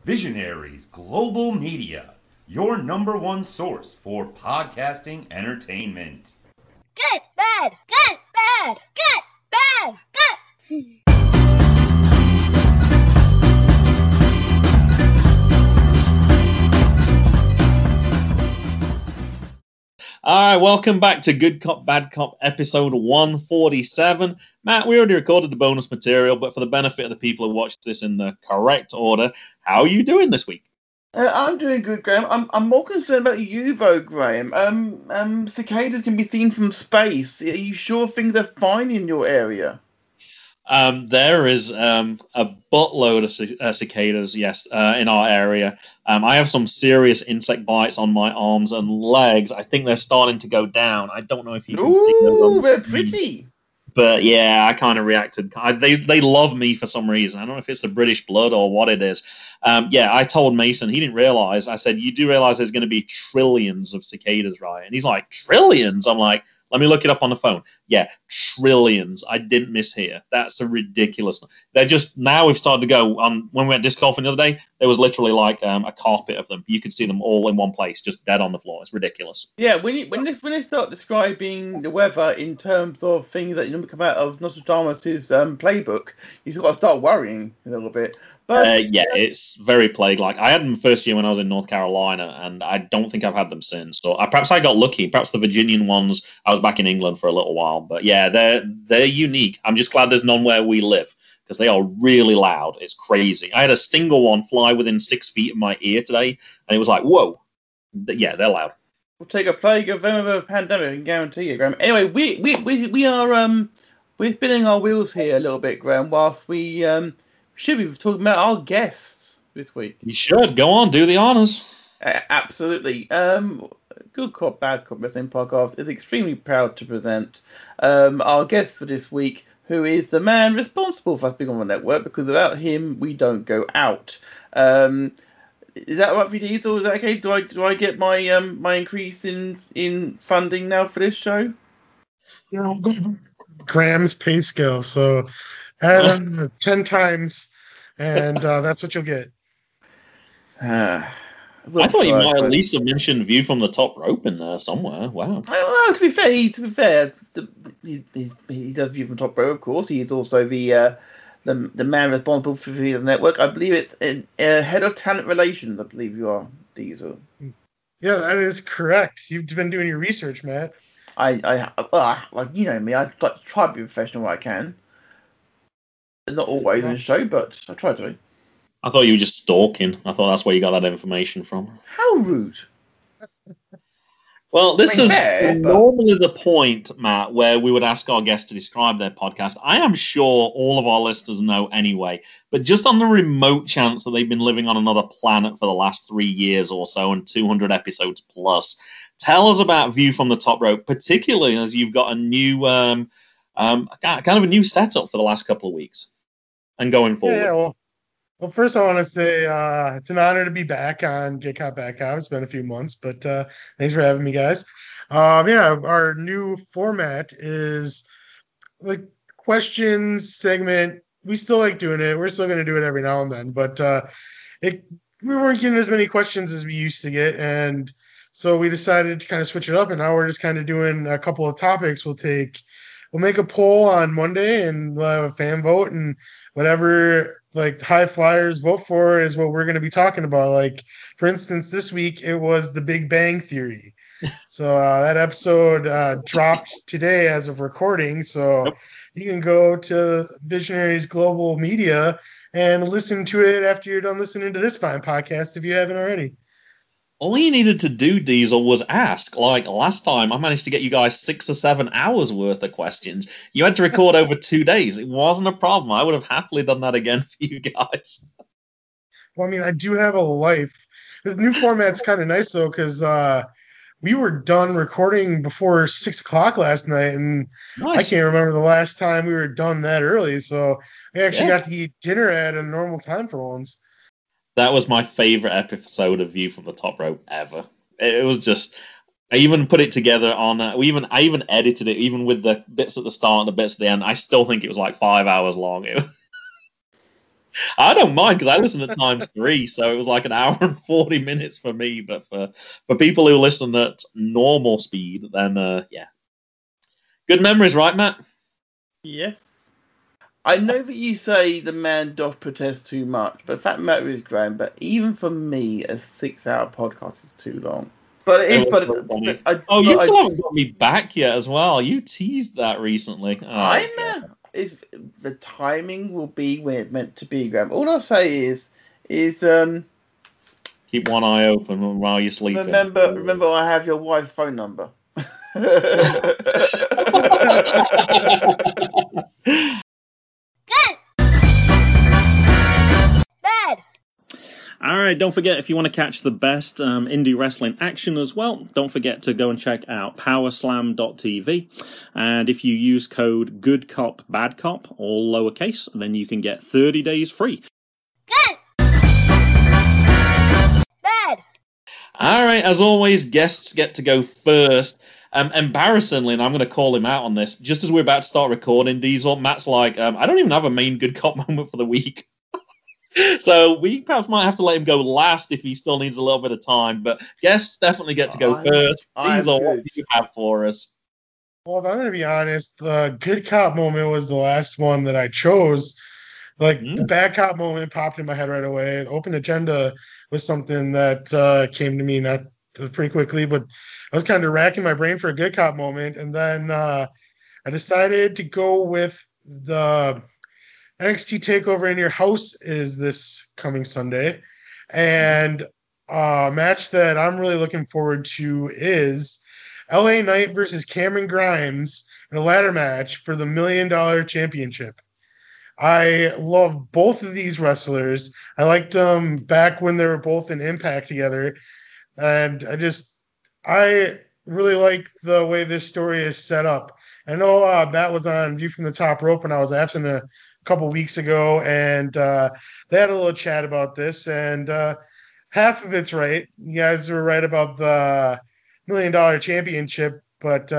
Visionaries Global Media, your number one source for podcasting entertainment. Good, bad, good, bad, good, bad, good. All right, welcome back to Good Cop, Bad Cop, episode 147. Matt, we already recorded the bonus material, but for the benefit of the people who watched this in the correct order, how are you doing this week? I'm doing good, Graham. I'm more concerned about you, though, Graham. Cicadas can be seen from space. Are you sure things are fine in your area? There is a buttload of cicadas, yes, in our area. I have some serious insect bites on my arms and legs. I think they're starting to go down. I don't know if you can see those. Ooh, they're pretty. But yeah, I kind of reacted. They love me for some reason. I don't know if it's the British blood or what it is. I told Mason, he didn't realize. I said, you do realize there's going to be trillions of cicadas, right? And he's like, trillions? I'm like, let me look it up on the phone. Yeah, trillions. I didn't mishear. That's a ridiculous. They're just, now we've started to go on. When we went disc golfing the other day, there was literally like a carpet of them. You could see them all in one place, just dead on the floor. It's ridiculous. Yeah, when they start describing the weather in terms of things that come out of Nostradamus' playbook, you've got to start worrying a little bit. But it's very plague-like. I had them first year when I was in North Carolina, and I don't think I've had them since. So perhaps I got lucky. Perhaps the Virginian ones, I was back in England for a little while. But yeah, they're unique. I'm just glad there's none where we live, because they are really loud. It's crazy. I had a single one fly within 6 feet of my ear today, and it was like, whoa. Yeah, they're loud. We'll take a plague of them of a pandemic, I can guarantee you, Graham. Anyway, we are we're spinning our wheels here a little bit, Graham, whilst we should be talking about our guests this week. You should. Go on, do the honors. Absolutely. Good Cop, Bad Cop Wrestling Podcast is extremely proud to present our guest for this week, who is the man responsible for us being on the network, because without him, we don't go out. Is that right for you, Diesel? Is that okay? Do I get my my increase in funding now for this show? You know, Graham's pay scale, so add 10 times, and that's what you'll get. I thought you might at least have mentioned View from the Top Rope in there somewhere. Wow. Well, to be fair, he does View from the Top Rope, of course. He is also the man responsible for the network. I believe it's head of talent relations. I believe you are, Diesel. Yeah, that is correct. You've been doing your research, Matt. Like, you know me. I try to be professional where I can. Not always on the show, but I try to. I thought you were just stalking. I thought that's where you got that information from. How rude. Well, this is normally the point, Matt, where we would ask our guests to describe their podcast. I am sure all of our listeners know anyway, but just on the remote chance that they've been living on another planet for the last 3 years or so and 200 episodes plus, tell us about View from the Top Rope, particularly as you've got a new, kind of a new setup for the last couple of weeks and going forward. Yeah, well, first I want to say it's an honor to be back on Get Caught Back Out. It's been a few months, but thanks for having me, guys. Our new format is like questions segment. We still like doing it. We're still going to do it every now and then, but we weren't getting as many questions as we used to get, and so we decided to kind of switch it up, and now we're just kind of doing a couple of topics. We'll make a poll on Monday, and we'll have a fan vote, and whatever like high flyers vote for is what we're going to be talking about. Like, for instance, this week it was the Big Bang Theory. So that episode dropped today as of recording. So you can go to Visionaries Global Media and listen to it after you're done listening to this fine podcast if you haven't already. All you needed to do, Diesel, was ask. Like last time, I managed to get you guys 6 or 7 hours worth of questions. You had to record over 2 days. It wasn't a problem. I would have happily done that again for you guys. Well, I mean, I do have a life. The new format's kind of nice, though, because we were done recording before 6 o'clock last night, and nice. I can't remember the last time we were done that early. So I actually got to eat dinner at a normal time for once. That was my favorite episode of View from the Top Rope ever. It was just, I even put it together on, I even edited it, even with the bits at the start and the bits at the end. I still think it was like 5 hours long. I don't mind because I listen at times 3, so it was like an hour and 40 minutes for me. But for people who listen at normal speed, then yeah. Good memories, right, Matt? Yes. I know that you say the man doth protest too much, but the fact matter is, Graham, but even for me, a 6-hour podcast is too long. But it is, You still haven't got me back yet as well. You teased that recently. Oh, I know. The timing will be when it's meant to be, Graham. All I'll say is keep one eye open while you're sleeping. Remember, I have your wife's phone number. Good. Bad. All right, don't forget, if you want to catch the best indie wrestling action as well, don't forget to go and check out powerslam.tv. And if you use code GoodCopBadCop, all lowercase, then you can get 30 days free. Good. Bad. All right, as always, guests get to go first. Embarrassingly, and I'm going to call him out on this, just as we're about to start recording, Diesel, Matt's like, I don't even have a main good cop moment for the week. So we perhaps might have to let him go last if he still needs a little bit of time. But guests definitely get to go first. Diesel, what do you have for us? Well, if I'm going to be honest, the good cop moment was the last one that I chose. The bad cop moment popped in my head right away. The open agenda was something that came to me not pretty quickly, but I was kind of racking my brain for a good cop moment. And then I decided to go with the NXT TakeOver in Your House is this coming Sunday. And a match that I'm really looking forward to is LA Knight versus Cameron Grimes in a ladder match for the $1 Million Championship. I love both of these wrestlers. I liked them back when they were both in Impact together. And I really like the way this story is set up. I know Matt was on View from the Top Rope when I was absent a couple weeks ago, and they had a little chat about this, and half of it's right. You guys were right about the $1 Million Championship, but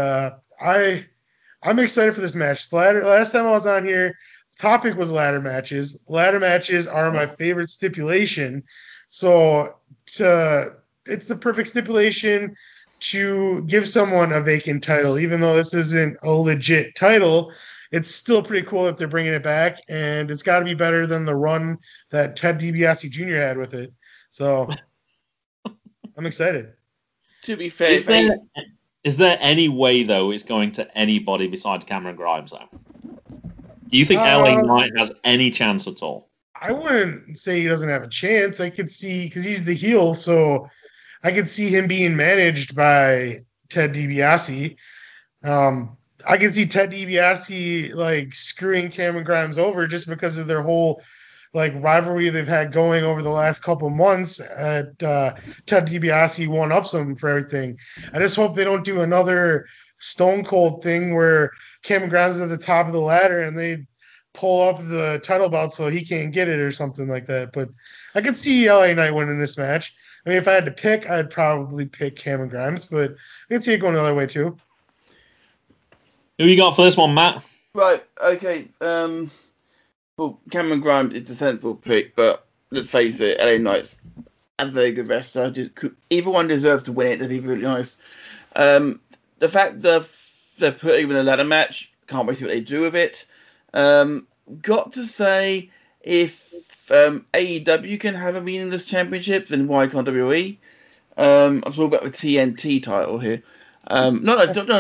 I'm excited for this match. Last time I was on here, the topic was ladder matches. Ladder matches are my favorite stipulation, so it's the perfect stipulation to give someone a vacant title. Even though this isn't a legit title, it's still pretty cool that they're bringing it back, and it's got to be better than the run that Ted DiBiase Jr. had with it. So I'm excited. To be fair, is there any way, though, it's going to anybody besides Cameron Grimes, though? Do you think LA Knight has any chance at all? I wouldn't say he doesn't have a chance. I could see, because he's the heel, so I could see him being managed by Ted DiBiase. I can see Ted DiBiase screwing Cameron Grimes over just because of their whole rivalry they've had going over the last couple months. Ted DiBiase one-ups him for everything. I just hope they don't do another Stone Cold thing where Cameron Grimes is at the top of the ladder and they pull up the title belt so he can't get it or something like that. But I could see LA Knight winning this match. I mean, if I had to pick, I'd probably pick Cameron Grimes, but I could see it going the other way too. Who you got for this one, Matt? Right, okay. Well, Cameron Grimes is a sensible pick, but let's face it, LA Knight's a very good wrestler. Either one deserves to win it, to be really honest. The fact that they're putting him in a ladder match, can't wait to see what they do with it. Got to say, if AEW can have a meaningless championship, then why can't WWE? I'm talking about the TNT title here. Not the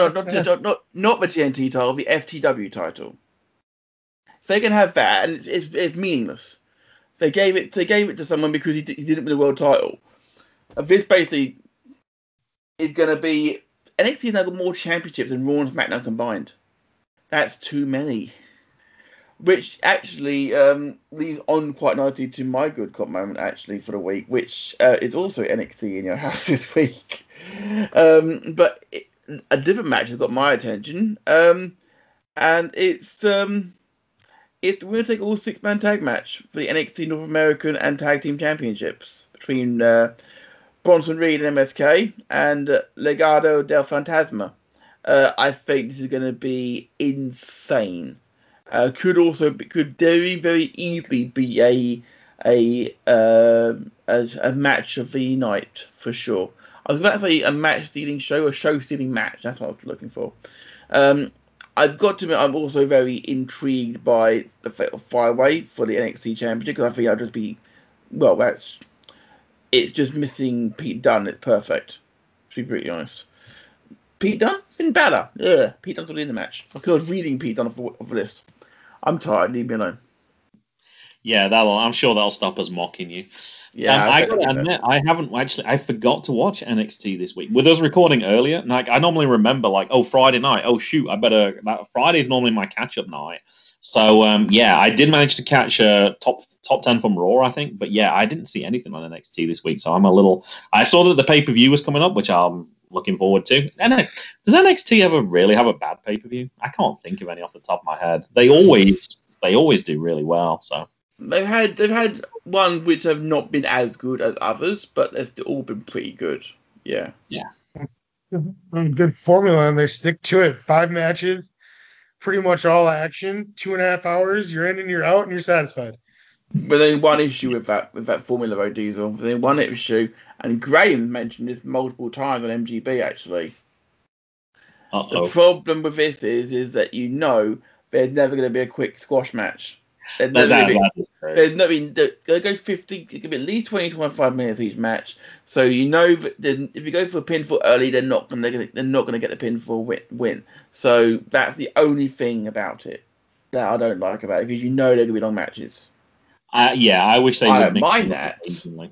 TNT title, the FTW title. If they can have that, and it's meaningless. They gave it to someone because he didn't win the world title. This basically is going to be NXT now got more championships than Raw and SmackDown combined. That's too many. Which actually leads on quite nicely to my good cop moment actually for the week, which is also NXT in Your House this week. But a different match has got my attention, and it's the winner take all 6-man tag match for the NXT North American and Tag Team Championships between Bronson Reed and MSK and Legado del Fantasma. I think this is going to be insane. could very, very easily be a match of the night for sure. I was about to say a match-stealing show, a show-stealing match. That's what I was looking for. I've got to admit, I'm also very intrigued by the Fatal 5-Way for the NXT Championship, because I think I'll just be, well, it's just missing Pete Dunne. It's perfect, to be pretty honest. Pete Dunne? Finn Balor. Yeah, Pete Dunne's already in the match. I was reading Pete Dunne off the list. I'm tired. Leave me alone. Yeah, I'm sure that'll stop us mocking you. Yeah, I gotta admit, I forgot to watch NXT this week. With us recording earlier, like I normally remember, like, Friday night. Oh shoot, Friday's normally my catch-up night. So yeah, I did manage to catch top 10 from Raw, I think. But yeah, I didn't see anything on NXT this week, so I saw that the pay-per-view was coming up, which I'm looking forward to. And does NXT ever really have a bad pay-per-view? I can't think of any off the top of my head. They always do really well. So. They've had one which have not been as good as others, but they've all been pretty good. Yeah. Yeah. Good formula, and they stick to it. 5 matches, pretty much all action, 2.5 hours. You're in and you're out, and you're satisfied. But then one issue with that formula, though, Diesel. Then one issue, and Graham mentioned this multiple times on MGB actually. Uh-oh. The problem with this is that there's never going to be a quick squash match. There's no, going to go 50, it could be at least 20-25 minutes each match. So that if you go for a pinfall early, they're not going to get the pinfall win. So that's the only thing about it that I don't like about it, because they're going to be long matches. Yeah, I wish they. I don't mind that.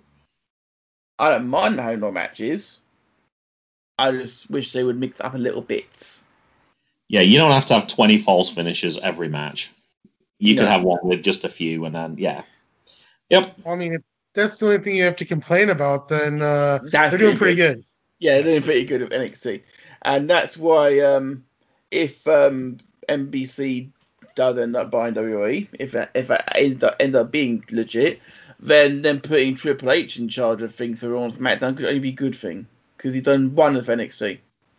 I don't mind having long matches. I just wish they would mix up a little bit. Yeah, you don't have to have 20 false finishes every match. You could have one with just a few, and then, yeah. Yep. I mean, if that's the only thing you have to complain about, then they're doing pretty good. Yeah, they're doing pretty good at NXT. And that's why if NBC does end up buying WWE, if it ends up being legit, then putting Triple H in charge of things for Raw and SmackDown could only be a good thing, because he's done one of NXT.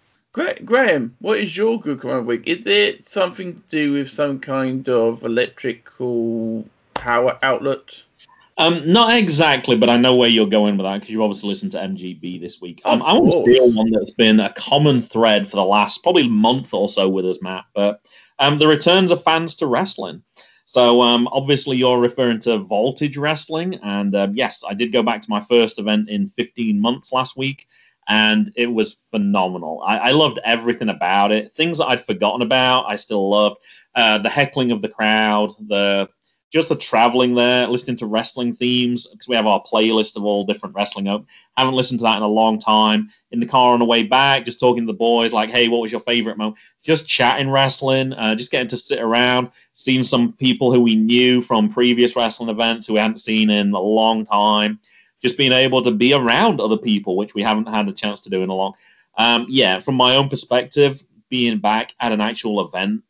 Graham, what is your good comment of the week? Is it something to do with some kind of electrical power outlet? Not exactly, but I know where you're going with that, because you obviously listened to MGB this week. I want to steal one that's been a common thread for the last probably month or so with us, Matt, but the returns of fans to wrestling. So obviously you're referring to Voltage Wrestling, and yes, I did go back to my first event in 15 months last week. And it was phenomenal. I loved everything about it. Things that I'd forgotten about, I still loved. The heckling of the crowd, just the traveling there, listening to wrestling themes, because we have our playlist of all different wrestling. I haven't listened to that in a long time. In the car on the way back, just talking to the boys, like, hey, what was your favorite moment? Just chatting wrestling, just getting to sit around, seeing some people who we knew from previous wrestling events who we hadn't seen in a long time. Just being able to be around other people, which we haven't had a chance to do in a long. Yeah, from my own perspective, being back at an actual event,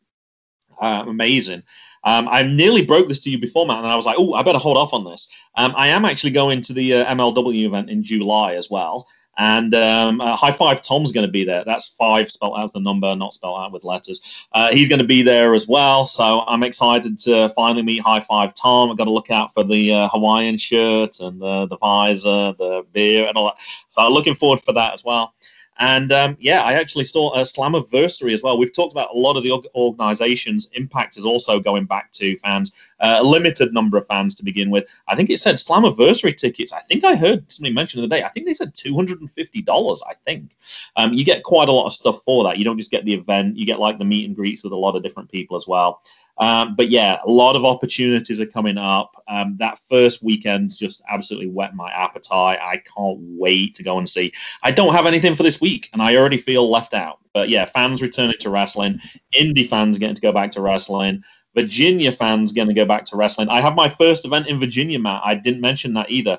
amazing. I nearly broke this to you before, Matt, and I was like, I better hold off on this. I am actually going to the MLW event in July as well. And High Five Tom's going to be there. That's 5 spelled out as the number, not spelled out with letters. He's going to be there as well. So I'm excited to finally meet High Five Tom. I've got to look out for the Hawaiian shirt and the visor, the beer and all that. So I'm looking forward for that as well. And yeah, I actually saw a Slammiversary as well. We've talked about a lot of the organizations. Impact is also going back to fans, a limited number of fans to begin with. I think it said Slammiversary tickets. I think I heard somebody mention the other day. I think they said $250. I think you get quite a lot of stuff for that. You don't just get the event. You get like the meet and greets with a lot of different people as well. But yeah, a lot of opportunities are coming up. That first weekend just absolutely whet my appetite. I can't wait to go and see. I don't have anything for this week, and I already feel left out. But yeah, fans returning to wrestling. Indie fans getting to go back to wrestling. Virginia fans going to go back to wrestling. I have my first event in Virginia, Matt. I didn't mention that either.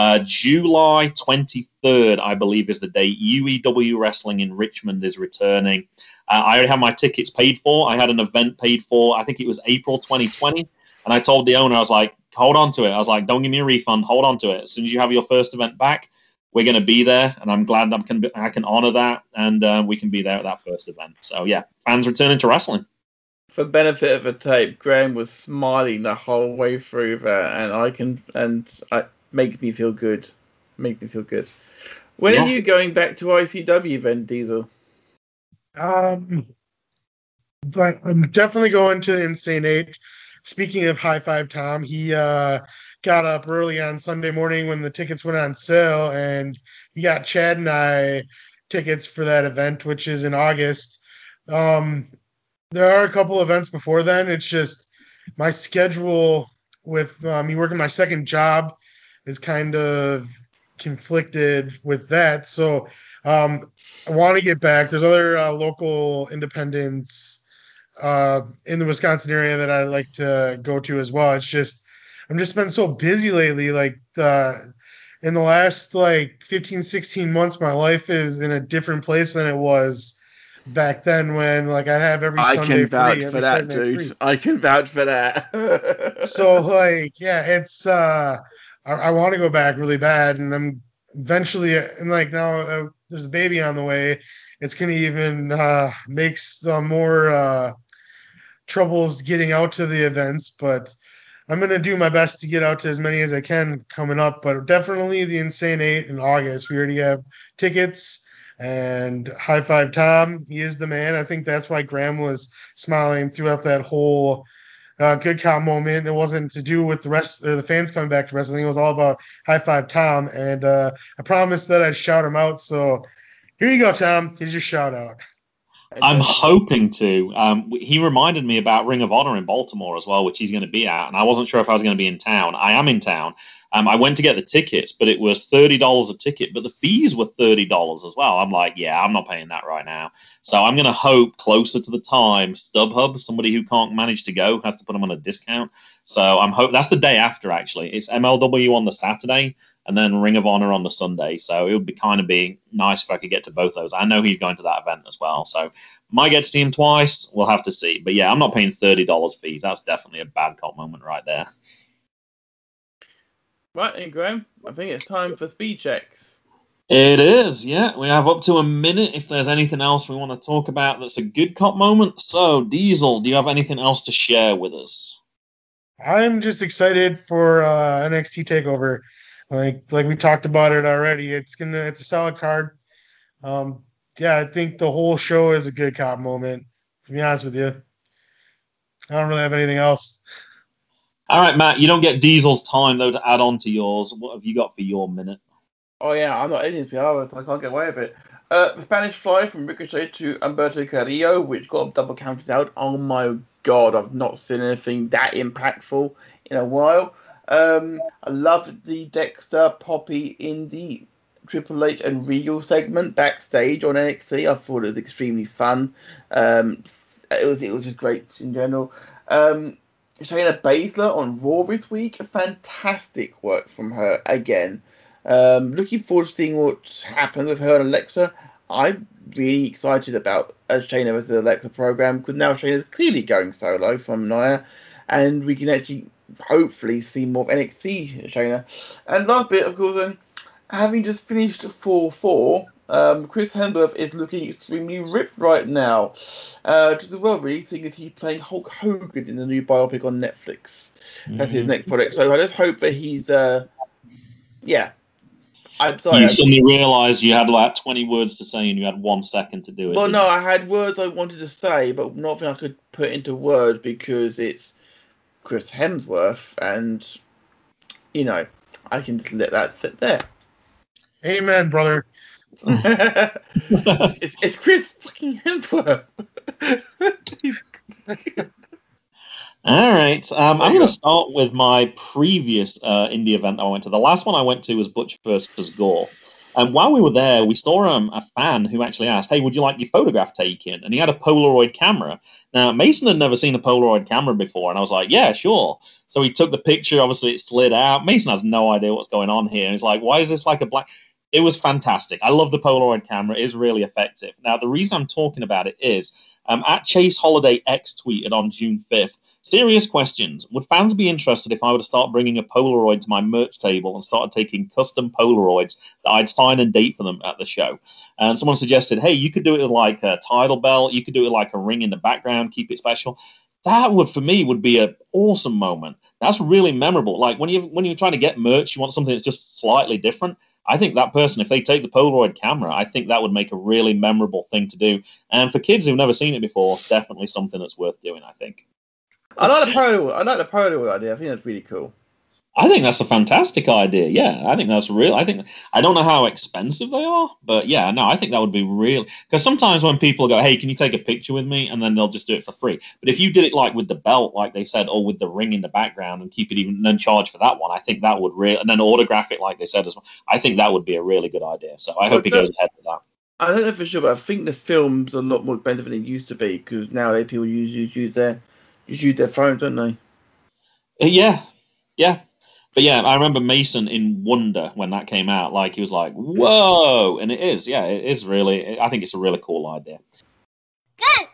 July 23rd, I believe, is the date. UEW Wrestling in Richmond is returning. I already have my tickets paid for. I had an event paid for, I think it was April 2020. And I told the owner, I was like, hold on to it. I was like, don't give me a refund. Hold on to it. As soon as you have your first event back, we're going to be there. And I'm glad that I can honor that. And we can be there at that first event. So, yeah, fans returning to wrestling. For benefit of the tape, Graham was smiling the whole way through that, and it makes me feel good. Make me feel good. When are you going back to ICW then, Diesel? But I'm definitely going to Insane 8. Speaking of High Five Tom, he got up early on Sunday morning when the tickets went on sale, and he got Chad and I tickets for that event, which is in August. There are a couple events before then. It's just my schedule with me working my second job is kind of conflicted with that. So I want to get back. There's other local independents in the Wisconsin area that I'd like to go to as well. It's just I'm just been so busy lately. Like in the last 15, 16 months, my life is in a different place than it was back then when I'd have every Sunday free. I can vouch for that, dude. I can vouch for that. So it's I want to go back really bad, and I'm eventually now there's a baby on the way. It's gonna even make some more troubles getting out to the events, but I'm gonna do my best to get out to as many as I can coming up. But definitely the Insane 8 in August. We already have tickets. And High Five Tom, he is the man. I think that's why Graham was smiling throughout that whole Good Cop moment. It wasn't to do with the rest or the fans coming back to wrestling. It was all about High Five Tom. And I promised that I'd shout him out. So here you go, Tom. Here's your shout out. I'm hoping to. He reminded me about Ring of Honor in Baltimore as well, which he's going to be at. And I wasn't sure if I was going to be in town. I am in town. I went to get the tickets, but it was $30 a ticket, but the fees were $30 as well. I'm like, yeah, I'm not paying that right now. So I'm going to hope closer to the time, StubHub, somebody who can't manage to go, has to put them on a discount. So I'm hope that's the day after, actually. It's MLW on the Saturday and then Ring of Honor on the Sunday. So it would be nice if I could get to both those. I know he's going to that event as well. So might get to see him twice. We'll have to see. But yeah, I'm not paying $30 fees. That's definitely a bad cop moment right there. Right, and Graham, I think it's time for speed checks. It is, yeah. We have up to a minute if there's anything else we want to talk about that's a good cop moment. So, Diesel, do you have anything else to share with us? I'm just excited for NXT TakeOver. Like we talked about it already. It's a solid card. I think the whole show is a good cop moment, to be honest with you. I don't really have anything else. All right, Matt, you don't get Diesel's time, though, to add on to yours. What have you got for your minute? Oh, yeah, I'm not editing this, so I can't get away with it. The Spanish Fly from Ricochet to Humberto Carrillo, which got double counted out. Oh, my God, I've not seen anything that impactful in a while. I loved the Dexter, Poppy, Indy, Triple H and Regal segment backstage on NXT. I thought it was extremely fun. It was just great in general. Shayna Baszler on Raw this week. Fantastic work from her again. Looking forward to seeing what happens with her and Alexa. I'm really excited about Shayna with the Alexa program because now Shayna's clearly going solo from Nia, and we can actually hopefully see more of NXT Shayna. And last bit, of course, having just finished 4-4, Chris Hemsworth is looking extremely ripped right now. Just as well, really, seeing as he's playing Hulk Hogan in the new biopic on Netflix. That's his next project. So I just hope that he's, I'm sorry. You suddenly realised you had like 20 words to say and you had 1 second to do it. Well, no, I had words I wanted to say, but nothing I could put into words because it's Chris Hemsworth and, I can just let that sit there. Amen, brother. it's Chris fucking Hemsworth. All right. I'm going to start with my previous indie event that I went to. The last one I went to was Butch vs. Gore. And while we were there, we saw a fan who actually asked, hey, would you like your photograph taken? And he had a Polaroid camera. Now, Mason had never seen a Polaroid camera before. And I was like, yeah, sure. So he took the picture. Obviously, it slid out. Mason has no idea what's going on here. And he's like, why is this like a black... It was fantastic. I love the Polaroid camera. It is really effective. Now, the reason I'm talking about it is at Chase Holiday X tweeted on June 5th, serious questions. Would fans be interested if I were to start bringing a Polaroid to my merch table and started taking custom Polaroids that I'd sign and date for them at the show? And someone suggested, hey, you could do it with like a title belt. You could do it like a ring in the background, keep it special. That would, for me, would be an awesome moment. That's really memorable. Like when you're trying to get merch, you want something that's just slightly different. I think that person, if they take the Polaroid camera, I think that would make a really memorable thing to do. And for kids who've never seen it before, definitely something that's worth doing, I think. I like the Polaroid idea. I think that's really cool. I think that's a fantastic idea. Yeah, I think that's real. I don't know how expensive they are, but yeah, no, I think that would be real. Because sometimes when people go, "Hey, can you take a picture with me?" and then they'll just do it for free. But if you did it like with the belt, like they said, or with the ring in the background, and keep it even, and then charge for that one, I think that would really, and then autograph it like they said as well. I think that would be a really good idea. So I hope he goes ahead with that. I don't know for sure, but I think the film's a lot more expensive than it used to be because nowadays people use their phones, don't they? Yeah. But yeah, I remember Mason in Wonder when that came out. Like he was like, "Whoa!" And it is really. I think it's a really cool idea. Good.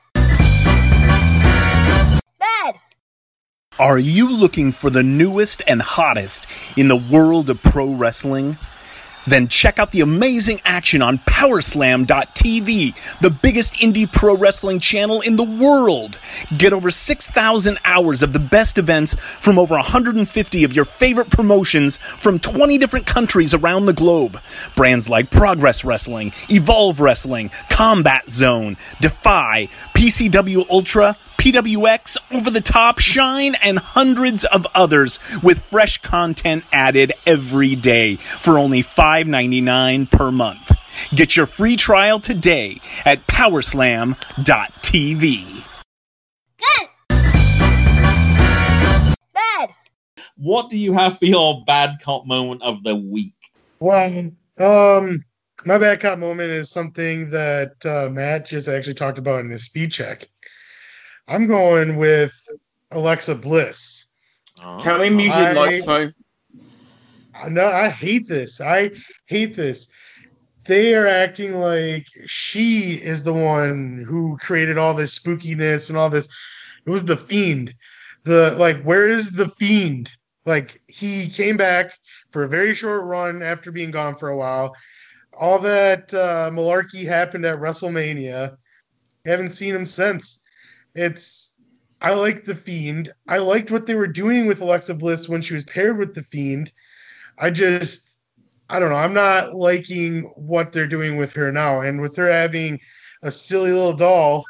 Bad. Are you looking for the newest and hottest in the world of pro wrestling? Then check out the amazing action on Powerslam.tv, the biggest indie pro wrestling channel in the world. Get over 6,000 hours of the best events from over 150 of your favorite promotions from 20 different countries around the globe. Brands like Progress Wrestling, Evolve Wrestling, Combat Zone, Defy, PCW Ultra, PWX, Over the Top, Shine, and hundreds of others with fresh content added every day for only $5.99 per month. Get your free trial today at Powerslam.tv. Good. Bad. What do you have for your bad cop moment of the week? Well, my bad cop moment is something that Matt just actually talked about in his speed check. I'm going with Alexa Bliss. Can we mute his microphone? No, I hate this. They are acting like she is the one who created all this spookiness and all this. It was the Fiend. Where is the Fiend? Like, he came back for a very short run after being gone for a while. All that malarkey happened at WrestleMania. Haven't seen him since. I like the Fiend. I liked what they were doing with Alexa Bliss when she was paired with the Fiend. I don't know. I'm not liking what they're doing with her now. And with her having a silly little doll,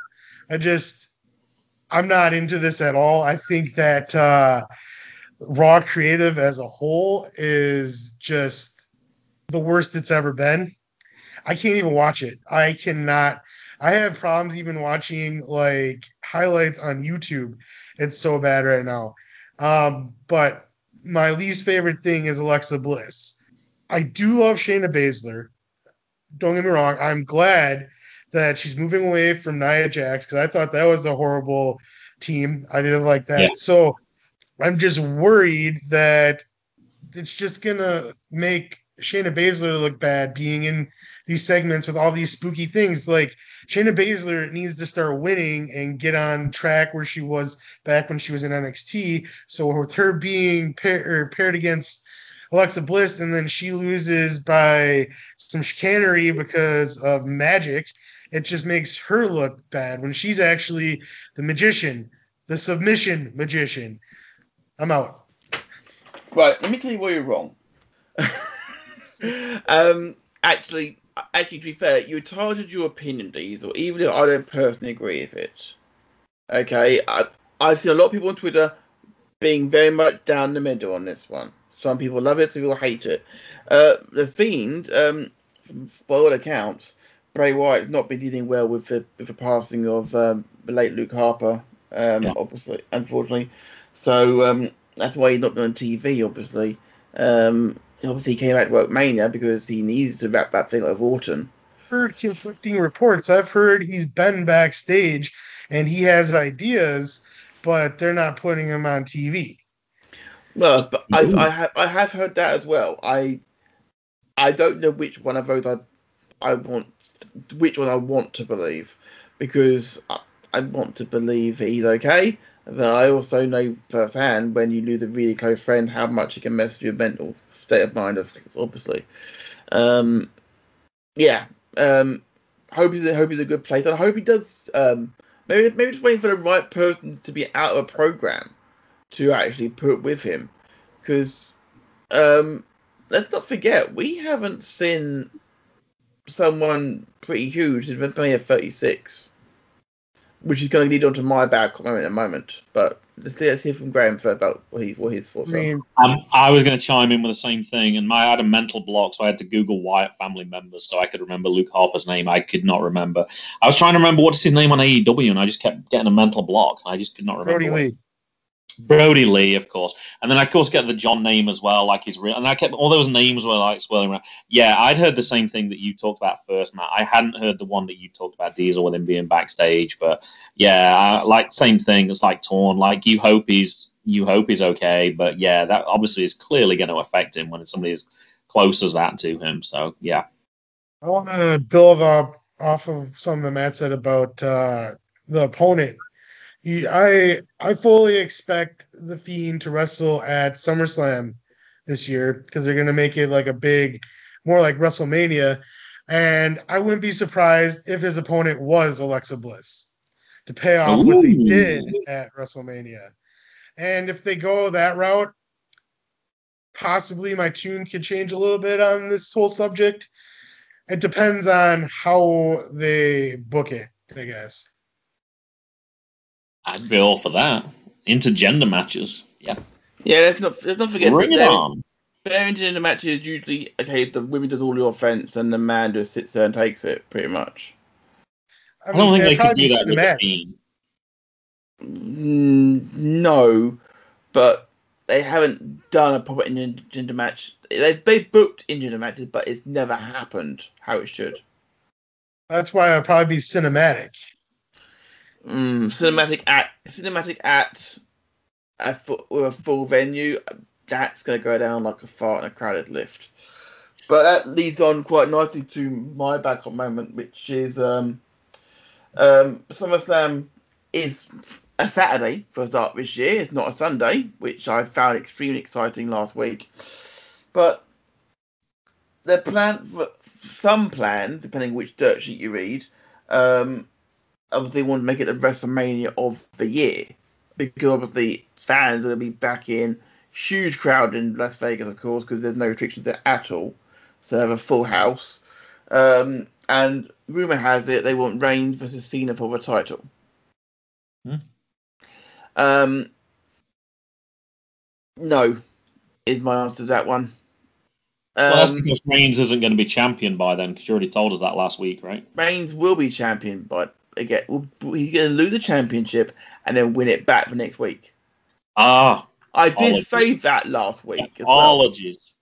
I'm not into this at all. I think that Raw Creative as a whole is just the worst it's ever been. I can't even watch it. I cannot. I have problems even watching like highlights on YouTube. It's so bad right now. But my least favorite thing is Alexa Bliss. I do love Shayna Baszler. Don't get me wrong. I'm glad that she's moving away from Nia Jax because I thought that was a horrible team. I didn't like that. Yeah. So I'm just worried that it's just going to make Shayna Baszler look bad being in these segments with all these spooky things. Like, Shayna Baszler needs to start winning and get on track where she was back when she was in NXT. So with her being paired against Alexa Bliss and then she loses by some chicanery because of magic, it just makes her look bad when she's actually the magician, the submission magician. I'm out. Right, let me tell you why you're wrong. Actually, to be fair, you entitled your opinion, Diesel, even if I don't personally agree with it. Okay, I've seen a lot of people on Twitter being very much down the middle on this one. Some people love it, some people hate it. The Fiend, by all accounts, Bray Wyatt has not been dealing well with the passing of the late Luke Harper, obviously, unfortunately. So that's why he's not been on TV, obviously. Obviously, he came out to work Mania because he needed to wrap that thing up with Orton. I've heard conflicting reports. I've heard he's been backstage and he has ideas, but they're not putting him on TV. Well, but I have heard that as well. I don't know which one of those I want to believe, because I want to believe that he's okay, but I also know firsthand when you lose a really close friend how much it can mess with your mental state of mind, obviously. Hope he's a good place, and I hope he does Maybe just waiting for the right person to be out of a program to actually put with him. Because let's not forget, we haven't seen someone pretty huge since WrestleMania 36, which is going to lead on to my bad comment in a moment. But let's hear from Graham first about what his thoughts are. I was going to chime in with the same thing, and I had a mental block, so I had to Google Wyatt family members so I could remember Luke Harper's name. I could not remember. I was trying to remember what's his name on AEW, and I just kept getting a mental block. I just could not remember. Brody Lee, of course. And then I, of course, get the John name as well, like his real. And I kept all those names were like swirling around. Yeah, I'd heard the same thing that you talked about first, Matt. I hadn't heard the one that you talked about, Diesel, with him being backstage. But yeah, like same thing. It's like torn. Like you hope he's okay. But yeah, that obviously is clearly going to affect him when somebody as close as that to him. So yeah. I want to build off of something that Matt said about the opponent. I fully expect The Fiend to wrestle at SummerSlam this year because they're going to make it like a big, more like WrestleMania. And I wouldn't be surprised if his opponent was Alexa Bliss to pay off what they did at WrestleMania. And if they go that route, possibly my tune could change a little bit on this whole subject. It depends on how they book it, I guess. I'd be all for that. Intergender matches. Yeah. Yeah, let's not forget. Bring it on. Their intergender matches usually, okay, the women does all the offense and the man just sits there and takes it, pretty much. I don't think they could do that with the Fiend. No, but they haven't done a proper intergender match. They've booked intergender matches, but it's never happened how it should. That's why it'll probably be cinematic. Cinematic at with a full venue, that's going to go down like a fart in a crowded lift. But that leads on quite nicely to my backup moment, which is SummerSlam is a Saturday for a start this year. It's not a Sunday, which I found extremely exciting last week. But the plan for some plans, depending which dirt sheet you read, obviously want to make it the WrestleMania of the year because obviously fans are going to be back in, huge crowd in Las Vegas, of course, because there's no restrictions there at all, so they have a full house. And rumor has it they want Reigns versus Cena for the title. No, is my answer to that one. Well, that's because Reigns isn't going to be champion by then, because you already told us that last week, right? Reigns will be champion, but again, he's going to lose the championship and then win it back the next week. I did say that last week. Apologies.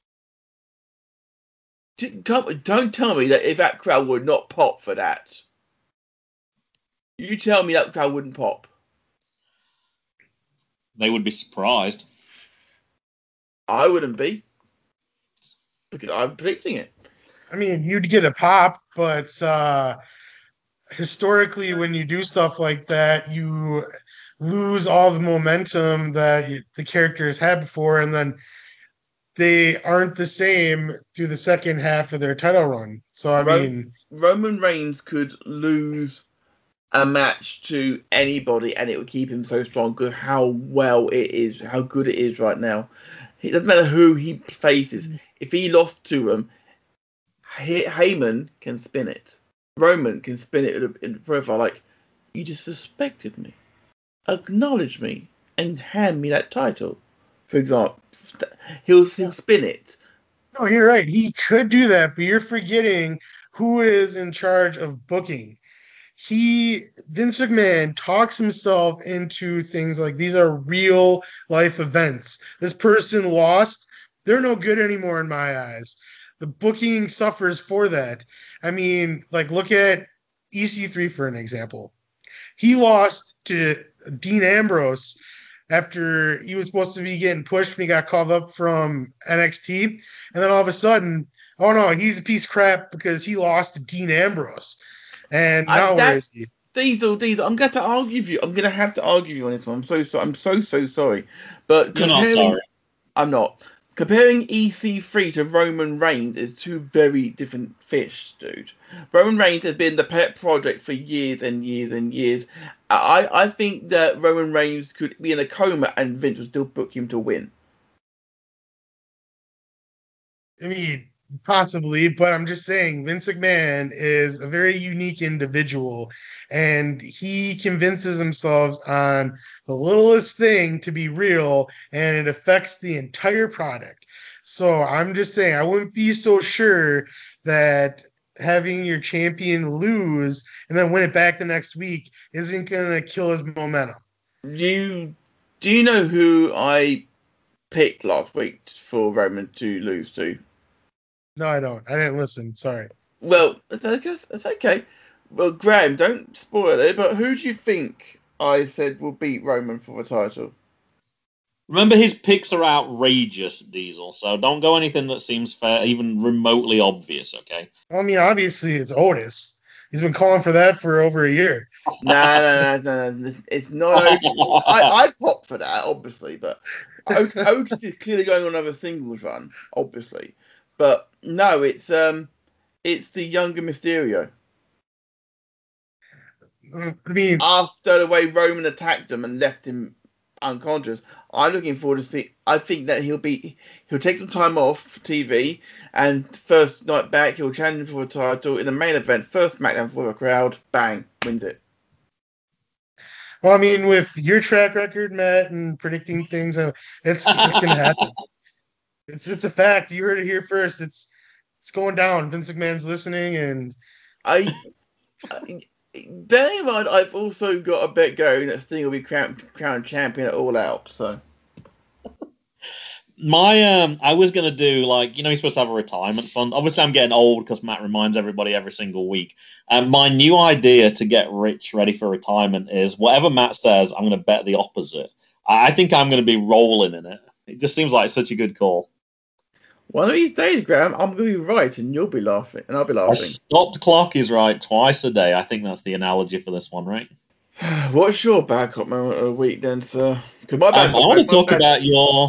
Don't tell me that if that crowd would not pop for that. You tell me that crowd wouldn't pop. They would be surprised. I wouldn't be. Because I'm predicting it. I mean, you'd get a pop, but historically, when you do stuff like that, you lose all the momentum that the characters had before, and then they aren't the same through the second half of their title run. So, I mean... Roman Reigns could lose a match to anybody, and it would keep him so strong because how good it is right now. It doesn't matter who he faces. If he lost to him, Heyman can spin it. Roman can spin it in a profile like, you just suspected me. Acknowledge me and hand me that title. For example, he'll spin it. No, you're right. He could do that, but you're forgetting who is in charge of booking. Vince McMahon talks himself into things like these are real life events. This person lost. They're no good anymore in my eyes. The booking suffers for that. I mean, like, look at EC3 for an example. He lost to Dean Ambrose after he was supposed to be getting pushed when he got called up from NXT. And then all of a sudden, oh no, he's a piece of crap because he lost to Dean Ambrose. And now where is he? Diesel, I'm going to argue with you. I'm going to have to argue with you on this one. I'm so sorry. But you're not sorry. I'm not. Comparing EC3 to Roman Reigns is two very different fish, dude. Roman Reigns has been the pet project for years and years and years. I think that Roman Reigns could be in a coma and Vince would still book him to win. I mean, possibly, but I'm just saying Vince McMahon is a very unique individual, and he convinces himself on the littlest thing to be real, and it affects the entire product. So I'm just saying I wouldn't be so sure that having your champion lose and then win it back the next week isn't going to kill his momentum. Do you know who I picked last week for Roman to lose to? No, I don't. I didn't listen. Sorry. Well, it's okay. Well, Graham, don't spoil it, but who do you think I said will beat Roman for the title? Remember, his picks are outrageous, Diesel, so don't go anything that seems fair, even remotely obvious, okay? I mean, obviously, it's Otis. He's been calling for that for over a year. No. It's not Otis. I'd pop for that, obviously, but Otis is clearly going on another singles run, obviously. But no, it's the younger Mysterio. I mean, after the way Roman attacked him and left him unconscious, I'm looking forward to see. I think that he'll take some time off TV, and first night back he'll challenge for a title in the main event, first SmackDown for a crowd, bang, wins it. Well, I mean, with your track record, Matt, and predicting things, it's going to happen. It's a fact. You heard it here first. It's going down. Vince McMahon's listening, and bearing in mind, I've also got a bet going that Sting will be crowned champion at All Out. So I was gonna do you're supposed to have a retirement fund. Obviously, I'm getting old because Matt reminds everybody every single week. My new idea to get rich ready for retirement is whatever Matt says, I'm gonna bet the opposite. I think I'm gonna be rolling in it. It just seems like such a good call. One of these days, Graham, I'm going to be right and you'll be laughing, and I'll be laughing. A stopped clock is right twice a day. I think that's the analogy for this one, right? What's your bad cop moment of the week then, sir? I want to talk about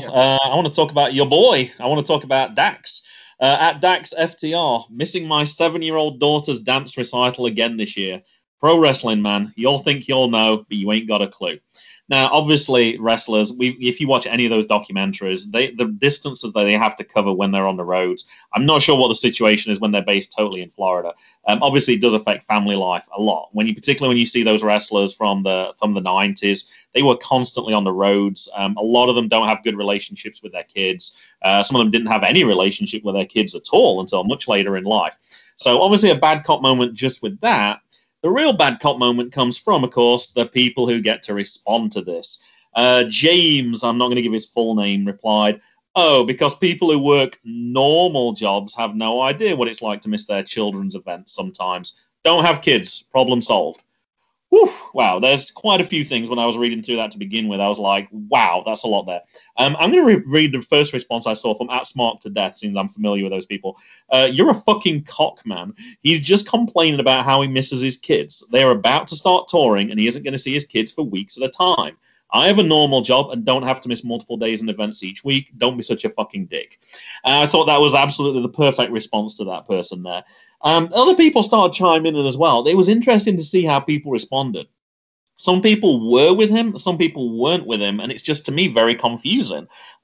your boy. I want to talk about Dax. At Dax FTR, missing my 7-year-old daughter's dance recital again this year. Pro wrestling, man. You'll think you'll know, but you ain't got a clue. Now, obviously, wrestlers, if you watch any of those documentaries, the distances that they have to cover when they're on the roads, I'm not sure what the situation is when they're based totally in Florida. Obviously, it does affect family life a lot. Particularly when you see those wrestlers from the 90s, they were constantly on the roads. A lot of them don't have good relationships with their kids. Some of them didn't have any relationship with their kids at all until much later in life. So, obviously, a bad cop moment just with that. The real bad cop moment comes from, of course, the people who get to respond to this. James, I'm not going to give his full name, replied, "Oh, because people who work normal jobs have no idea what it's like to miss their children's events sometimes. Don't have kids. Problem solved." Whew, wow, there's quite a few things when I was reading through that to begin with. I was like, wow, that's a lot there. I'm going to read the first response I saw from @SmartToDeath, since I'm familiar with those people. You're a fucking cock, man. He's just complaining about how he misses his kids. They are about to start touring, and he isn't going to see his kids for weeks at a time. I have a normal job and don't have to miss multiple days and events each week. Don't be such a fucking dick. I thought that was absolutely the perfect response to that person there. Other people started chiming in as well. It was interesting to see how people responded. Some people were with him, some people weren't with him, and it's just, to me, very confusing.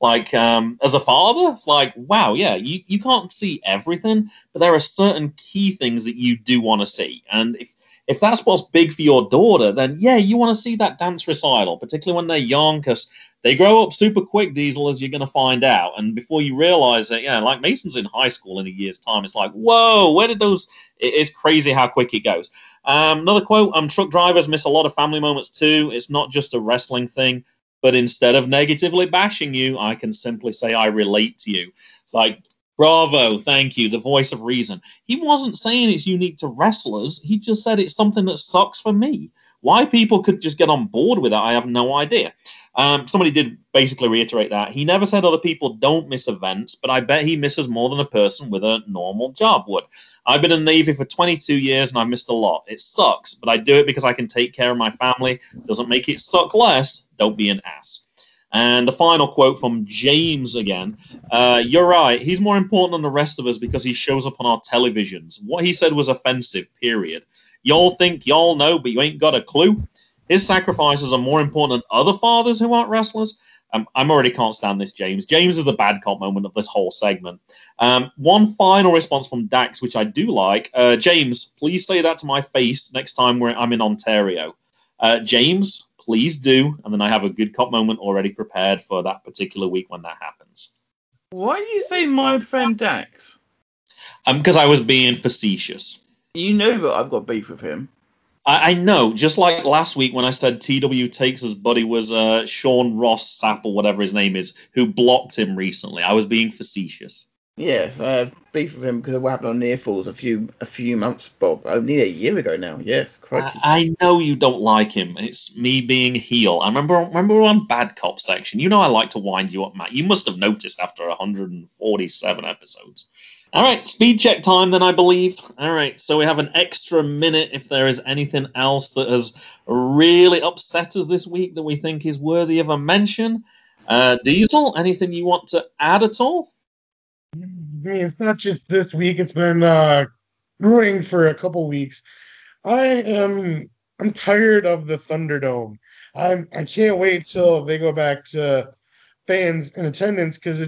As a father, it's like, wow, yeah, you can't see everything, but there are certain key things that you do want to see. And if that's what's big for your daughter, then, yeah, you want to see that dance recital, particularly when they're young, because they grow up super quick, Diesel, as you're going to find out. And before you realize it, yeah, like Mason's in high school in a year's time, it's like, whoa, where did those... It's crazy how quick it goes. Another quote, truck drivers miss a lot of family moments too. It's not just a wrestling thing, but instead of negatively bashing you, I can simply say I relate to you. It's like, bravo, thank you, the voice of reason. He wasn't saying it's unique to wrestlers. He just said it's something that sucks for me. Why people could just get on board with it, I have no idea. Somebody did basically reiterate that. He never said other people don't miss events, but I bet he misses more than a person with a normal job would. I've been in the Navy for 22 years and I've missed a lot. It sucks, but I do it because I can take care of my family. Doesn't make it suck less. Don't be an ass. And the final quote from James again. You're right. He's more important than the rest of us because he shows up on our televisions. What he said was offensive, period. Y'all think y'all know, but you ain't got a clue. His sacrifices are more important than other fathers who aren't wrestlers. I already can't stand this, James. James is the bad cop moment of this whole segment. One final response from Dax, which I do like. James, please say that to my face next time I'm in Ontario. James, please do. And then I have a good cop moment already prepared for that particular week when that happens. Why do you say my friend Dax? Because I was being facetious. You know that I've got beef with him. I know, just like last week when I said TW Takes' buddy was Sean Ross Sapp or whatever his name is, who blocked him recently. I was being facetious. Yes, I have beef with him because of what happened on Near Falls a few months, Bob. Nearly a year ago now. Yes, crikey. I know you don't like him. It's me being heel. I remember we're on Bad Cop section. You know I like to wind you up, Matt. You must have noticed after 147 episodes. All right, speed check time then, I believe. All right, so we have an extra minute if there is anything else that has really upset us this week that we think is worthy of a mention. Diesel, anything you want to add at all? I mean, it's not just this week. It's been brewing for a couple weeks. I'm tired of the Thunderdome. I can't wait till they go back to fans in attendance because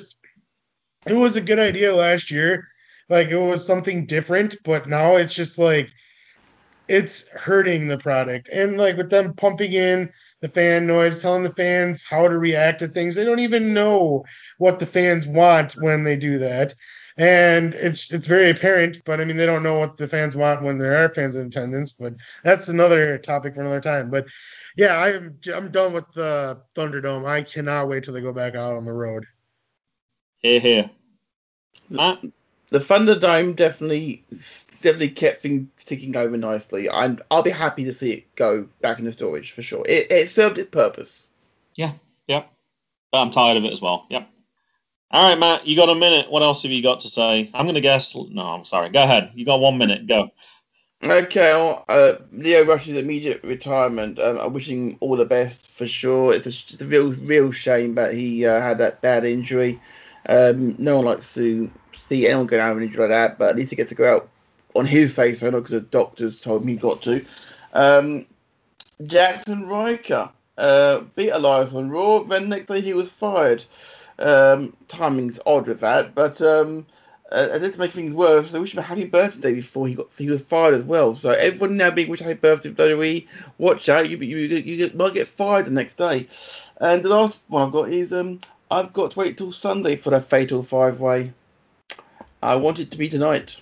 it was a good idea last year. Like, it was something different, but now it's just like it's hurting the product. And like with them pumping in the fan noise, telling the fans how to react to things, they don't even know what the fans want when they do that. And it's very apparent, but I mean, they don't know what the fans want when there are fans in attendance, but that's another topic for another time. But yeah, I'm done with the Thunderdome. I cannot wait till they go back out on the road. Here. The Thunderdome definitely kept things ticking over nicely. I'll be happy to see it go back into storage for sure. It served its purpose. Yeah. But I'm tired of it as well. Yep. All right, Matt, you got a minute. What else have you got to say? I'm going to guess. No, I'm sorry. Go ahead. You got 1 minute. Go. Okay, Lio Rush's immediate retirement. I'm wishing him all the best for sure. It's a real shame that he had that bad injury. No one likes to see anyone go down with an injury like that, but at least he gets to go out on his say-so, not because the doctors told him he got to. Jackson Riker beat Elias on Raw, then next day he was fired. Timing's odd with that, but just to make things worse, they wish him a happy birthday before he was fired as well. So everyone now being wished happy birthday to WWE. Watch out, you might get fired the next day. And the last one I've got is I've got to wait till Sunday for the Fatal 5-Way. I want it to be tonight.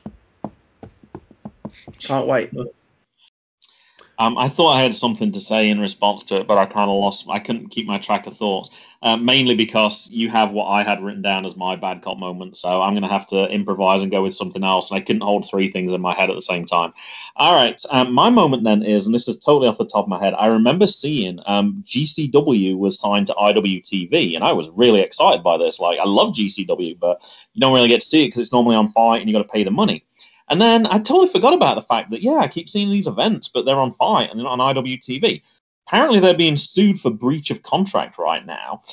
Can't wait. I thought I had something to say in response to it, but I kind of lost. I couldn't keep my track of thoughts, mainly because you have what I had written down as my bad cop moment. So I'm going to have to improvise and go with something else. And I couldn't hold three things in my head at the same time. All right. My moment then is, and this is totally off the top of my head, I remember seeing GCW was signed to IWTV, and I was really excited by this. Like, I love GCW, but you don't really get to see it because it's normally on Fight and you got to pay the money. And then I totally forgot about the fact that, I keep seeing these events, but they're on Fight and they're not on IWTV. Apparently, they're being sued for breach of contract right now.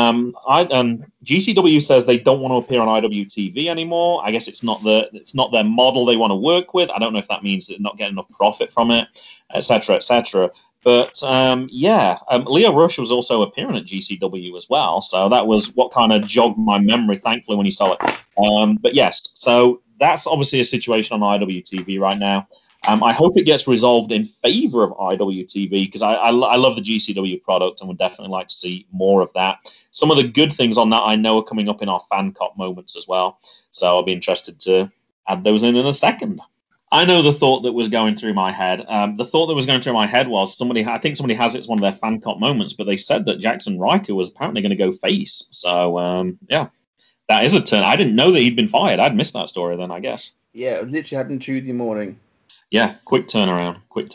GCW says they don't want to appear on IWTV anymore. I guess it's not their model they want to work with. I don't know if that means they're not getting enough profit from it, etc., etc. But Lio Rush was also appearing at GCW as well, so that was what kind of jogged my memory. Thankfully, when you saw it. But yes, so that's obviously a situation on IWTV right now. I hope it gets resolved in favor of IWTV because I love the GCW product and would definitely like to see more of that. Some of the good things on that I know are coming up in our fan cop moments as well. So I'll be interested to add those in a second. I know the thought that was going through my head. The thought that was going through my head was I think somebody has it as one of their fan cop moments, but they said that Jackson Riker was apparently going to go face. So, that is a turn. I didn't know that he'd been fired. I'd missed that story then, I guess. Yeah, it literally happened Tuesday morning. Yeah, quick turnaround. Good.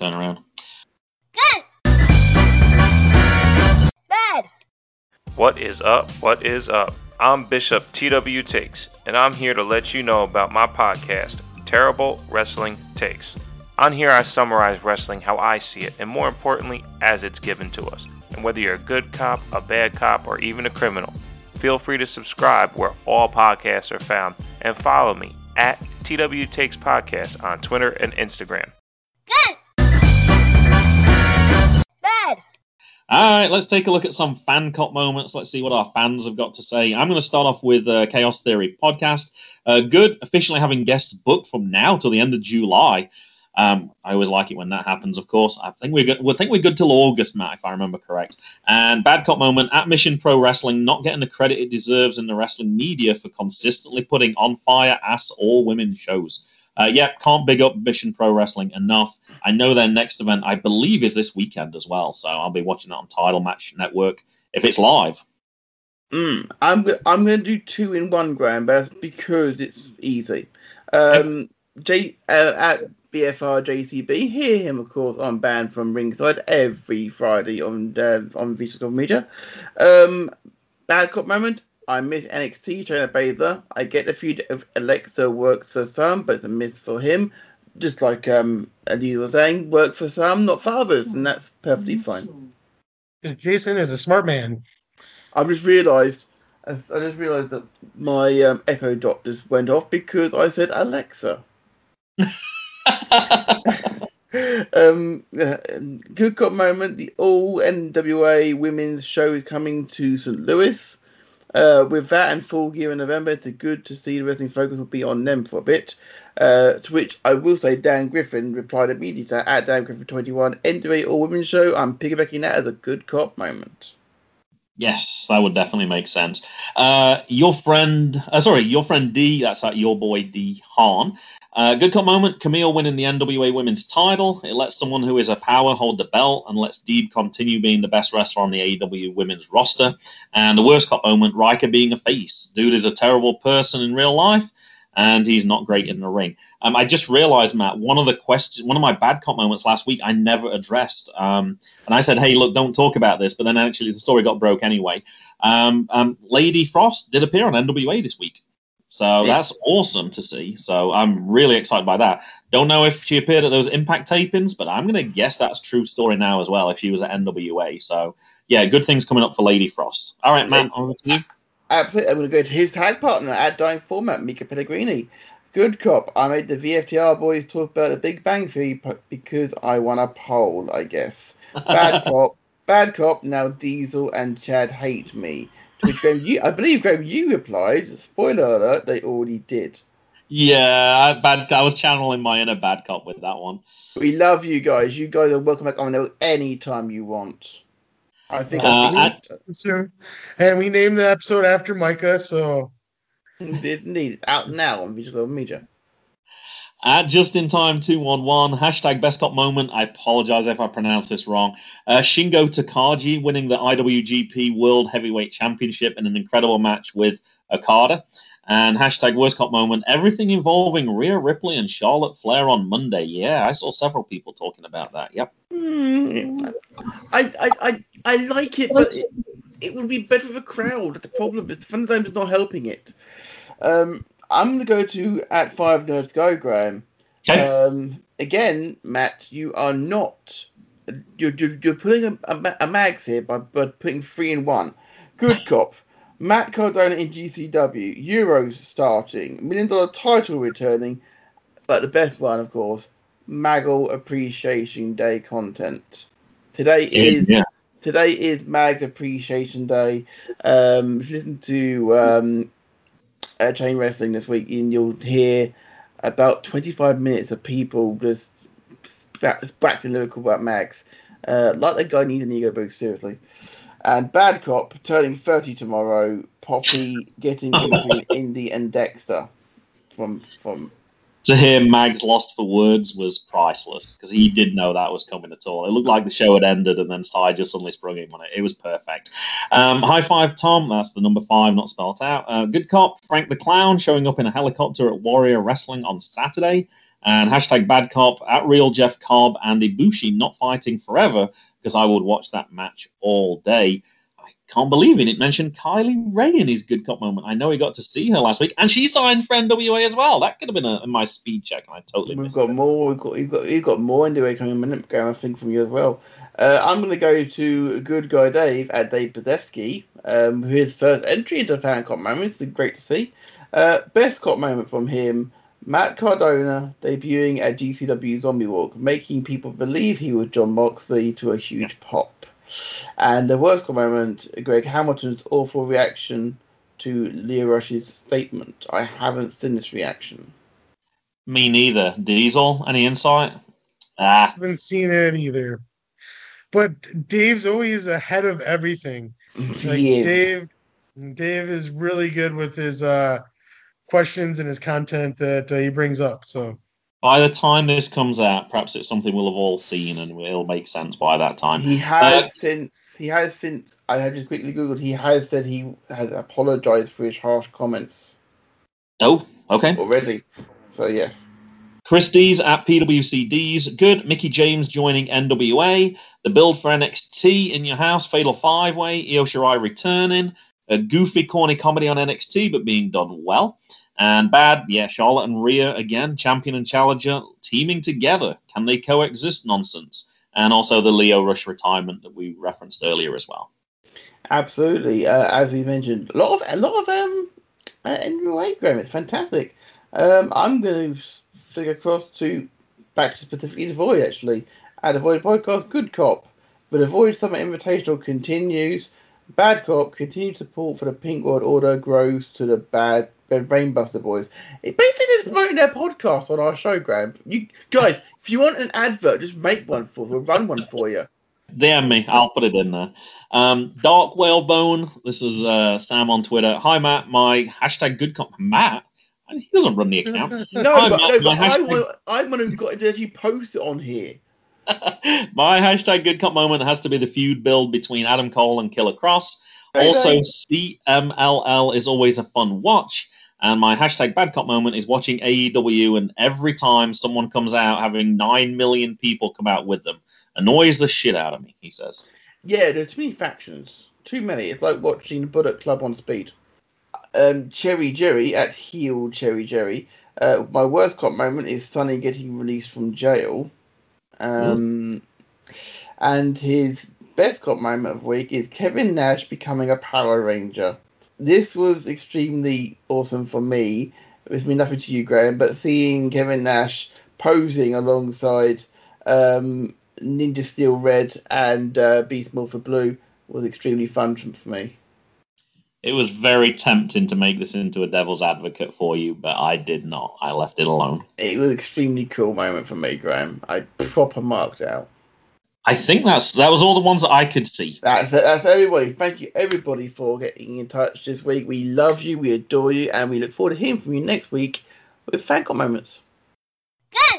Bad. What is up? What is up? I'm Bishop TW Takes, and I'm here to let you know about my podcast, Terrible Wrestling Takes. On here, I summarize wrestling how I see it, and more importantly, as it's given to us. And whether you're a good cop, a bad cop, or even a criminal, feel free to subscribe where all podcasts are found and follow me at TW Takes Podcast on Twitter and Instagram. Good. Bad. All right, let's take a look at some fan cop moments. Let's see what our fans have got to say. I'm going to start off with Chaos Theory podcast. Good, officially having guests booked from now till the end of July. I always like it when that happens, of course. I think we're good till August, Matt, if I remember correct. And bad cop moment at Mission Pro Wrestling, not getting the credit it deserves in the wrestling media for consistently putting on fire ass all women shows. Can't big up Mission Pro Wrestling enough. I know their next event, I believe, is this weekend as well, so I'll be watching that on Title Match Network if it's live. I'm going to do 2 in 1, Graham, but that's because it's easy. At BFR JCB, hear him, of course, on Banned from Ringside every Friday on Visual Media. Bad cop moment. I miss NXT Shayna Baszler. I get the feud of Alexa works for some, but it's a miss for him. Just like Adi was saying, works for some, not for others, and that's perfectly fine. Jason is a smart man. I just realised that my Echo Dot just went off because I said Alexa. Good cop moment. The all NWA women's show is coming to St. Louis. With that and Full Gear in November, it's good to see the wrestling focus will be on them for a bit. To which I will say Dan Griffin replied immediately at Dan Griffin 21, NWA all women's show. I'm piggybacking that as a good cop moment. Yes, that would definitely make sense. Your friend D, that's like your boy D Hahn. Good cop moment, Camille winning the NWA women's title. It lets someone who is a power hold the belt and lets Deeb continue being the best wrestler on the AEW women's roster. And the worst cop moment, Riker being a face. Dude is a terrible person in real life, and he's not great in the ring. I just realized, Matt, one of my bad cop moments last week I never addressed. And I said, hey, look, don't talk about this. But then actually the story got broke anyway. Lady Frost did appear on NWA this week. So that's awesome to see. So I'm really excited by that. Don't know if she appeared at those Impact tapings, but I'm going to guess that's true story now as well if she was at NWA. So, yeah, good things coming up for Lady Frost. All right, man, over to you. Absolutely. I'm going to go to his tag partner at Dying Format, Mika Pellegrini. Good cop. I made the VFTR boys talk about the Big Bang Theory because I won a poll, I guess. Bad cop. Now Diesel and Chad hate me. To which Graham, I believe Graham, you replied. Spoiler alert: they already did. Yeah, I was channeling my inner bad cop with that one. We love you guys. You guys are welcome back on there anytime you want. I think. And we named the episode after Micah, so. Indeed, out now on Visual Media. At Just in Time 211, hashtag best cop moment. I apologize if I pronounced this wrong. Shingo Takagi winning the IWGP World Heavyweight Championship in an incredible match with Okada. And hashtag worst cop moment. Everything involving Rhea Ripley and Charlotte Flair on Monday. Yeah, I saw several people talking about that. Yep. I like it, but it would be better for a crowd. The problem is the Thunderdome is not helping it. I'm going to go to at 5 Nerds Go, Graham. Okay. Again, Matt, you are not. You're putting a mags here by putting 3 in 1. Good cop. Matt Cardona in GCW. Euros starting. $1 million title returning. But the best one, of course, Maggle Appreciation Day content. Today is Mag's Appreciation Day. If you listen to Chain Wrestling this week, and you'll hear about 25 minutes of people just waxing lyrical about Mags. Like that guy needs an ego boost, seriously. And Bad Cop turning 30 tomorrow. Poppy getting between Indy and Dexter from. To hear Mags lost for words was priceless because he didn't know that was coming at all. It looked like the show had ended and then Sai just suddenly sprung him on it. It was perfect. High five, Tom. That's the number 5, not spelled out. Good cop, Frank the Clown showing up in a helicopter at Warrior Wrestling on Saturday. And hashtag bad cop at Real Jeff Cobb and Ibushi not fighting forever because I would watch that match all day. can't believe it. It mentioned Kylie Ray in his Good Cop moment. I know he got to see her last week, and she signed for NWA as well. That could have been in my speed check, and I totally missed it. We've got more NWA coming in a minute, I think, from you as well. I'm going to go to Good Guy Dave at Dave Bazewski, his first entry into Fan Cop moments. It's great to see. Best cop moment from him, Matt Cardona debuting at GCW Zombie Walk, making people believe he was John Moxley to a huge pop. And the worst cop moment, Greg Hamilton's awful reaction to Leo Rush's statement. I haven't seen this reaction. Me neither. Diesel, any insight? I haven't seen it either. But Dave's always ahead of everything. Dave is really good with his questions and his content that he brings up. So by the time this comes out, perhaps it's something we'll have all seen and it'll make sense by that time. He has since I have just quickly Googled, he has said he has apologized for his harsh comments. Oh, okay. Already. So yes. Christie's at PWCD's. Good. Mickey James joining NWA. The build for NXT in your house. Fatal 5-Way. Io Shirai returning. A goofy, corny comedy on NXT, but being done well. And bad, Charlotte and Rhea again, champion and challenger, teaming together. Can they coexist nonsense? And also the Leo Rush retirement that we referenced earlier as well. Absolutely. As we mentioned, a lot of NWA, Graham. It's fantastic. I'm going to stick across back to specifically The Void, actually. At The Void podcast, Good Cop. But The Void Summer Invitational continues. Bad Cop, continued support for the Pink World Order grows to the bad Brainbuster Boys. It basically is promoting their podcast on our show, Graham. You guys, if you want an advert, just make one we'll run one for you. DM me, I'll put it in there. Dark Whalebone, this is Sam on Twitter. Hi Matt, my hashtag Good Cop. Matt? He doesn't run the account. I'm one who got to actually post it on here. My hashtag Good Cop moment has to be the feud build between Adam Cole and Killer Cross. Also, CMLL is always a fun watch. And my hashtag Bad Cop moment is watching AEW, and every time someone comes out, having 9 million people come out with them annoys the shit out of me, he says. Yeah, there's too many factions. Too many. It's like watching Bullet Club on speed. Cherry Jerry at Heel Cherry Jerry. My worst cop moment is Sonny getting released from jail. And his best cop moment of the week is Kevin Nash becoming a Power Ranger. This was extremely awesome for me. It's mean nothing to you, Graham, but seeing Kevin Nash posing alongside Ninja Steel Red and Beast Morpher Blue was extremely fun for me. It was very tempting to make this into a devil's advocate for you, but I did not. I left it alone. It was an extremely cool moment for me, Graham. I proper marked out. I think that was all the ones that I could see. That's everybody. Thank you, everybody, for getting in touch this week. We love you, we adore you, and we look forward to hearing from you next week with Fan Cop moments. Good.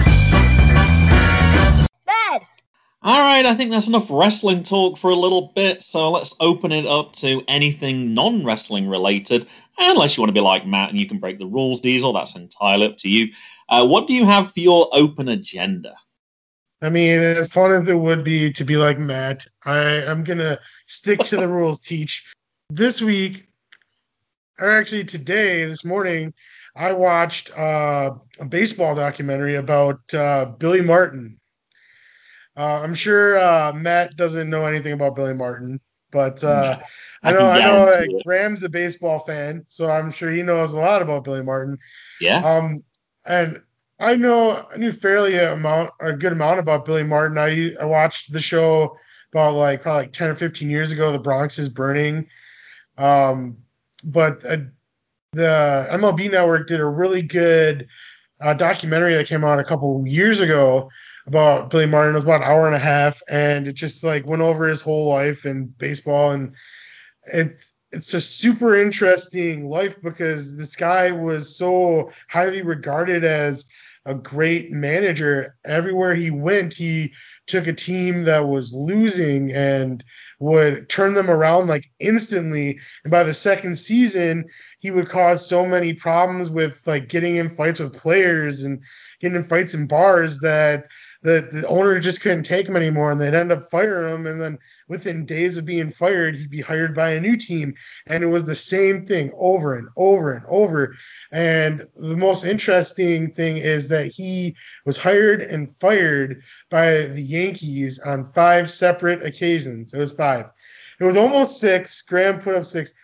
Bad. All right, I think that's enough wrestling talk for a little bit, so let's open it up to anything non-wrestling related, unless you want to be like Matt and you can break the rules, Diesel. That's entirely up to you. What do you have for your open agenda? I mean, as fun as it would be to be like Matt, I'm going to stick to the rules, Teach. This week, or actually today, this morning, I watched a baseball documentary about Billy Martin. I'm sure Matt doesn't know anything about Billy Martin, but I know Graham's a baseball fan, so I'm sure he knows a lot about Billy Martin. Yeah. And I knew fairly a good amount about Billy Martin. I watched the show about probably 10 or 15 years ago, The Bronx is Burning. But the MLB Network did a really good documentary that came out a couple years ago about Billy Martin. It was about an hour and a half, and it just went over his whole life in baseball. And it's a super interesting life because this guy was so highly regarded as a great manager. Everywhere he went, he took a team that was losing and would turn them around like instantly. And by the second season, he would cause so many problems with like getting in fights with players and getting in fights in bars that the owner just couldn't take him anymore, and they'd end up firing him. And then within days of being fired, he'd be hired by a new team. And it was the same thing over and over and over. And the most interesting thing is that he was hired and fired by the Yankees on 5 separate occasions. It was 5. It was almost 6. Graham put up 6.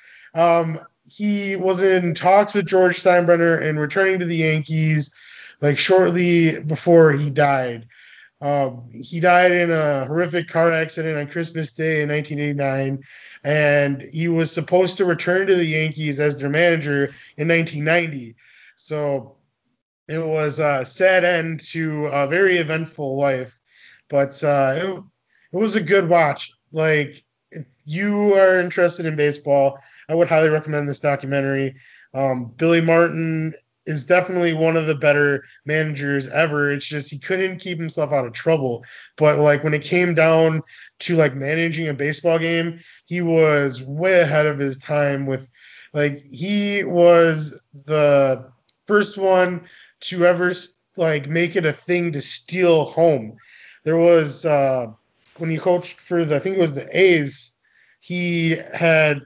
He was in talks with George Steinbrenner and returning to the Yankees like shortly before he died. He died in a horrific car accident on Christmas Day in 1989, and he was supposed to return to the Yankees as their manager in 1990. So it was a sad end to a very eventful life, but it was a good watch. Like, if you are interested in baseball, I would highly recommend this documentary. Billy Martin is definitely one of the better managers ever. It's just he couldn't keep himself out of trouble. But like when it came down to like managing a baseball game, he was way ahead of his time. With like, he was the first one to ever like make it a thing to steal home. There was when he coached for I think it was the A's, he had,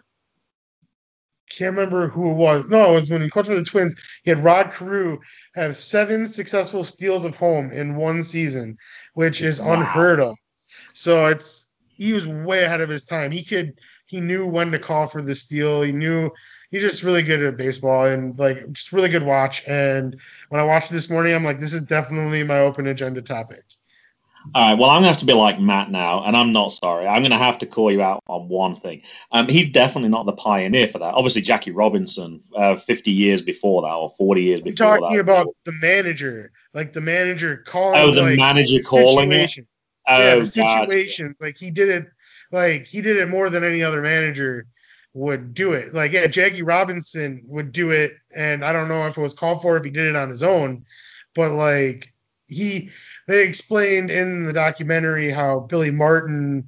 can't remember who it was. No, it was when he coached for the Twins. He had Rod Carew have 7 successful steals of home in one season, which is unheard of. So he was way ahead of his time. He knew when to call for the steal. He's just really good at baseball and like just really good watch. And when I watched it this morning, I'm like, this is definitely my open agenda topic. All right, well, I'm going to have to be like Matt now, and I'm not sorry. I'm going to have to call you out on one thing. He's definitely not the pioneer for that. Obviously, Jackie Robinson, 50 years before that, or 40 years before that. I'm talking about the manager, like the manager calling. Oh, the manager calling it? Yeah, the situations. Like he did it more than any other manager would do it. Like, yeah, Jackie Robinson would do it, and I don't know if it was called for, if he did it on his own, but like they explained in the documentary how Billy Martin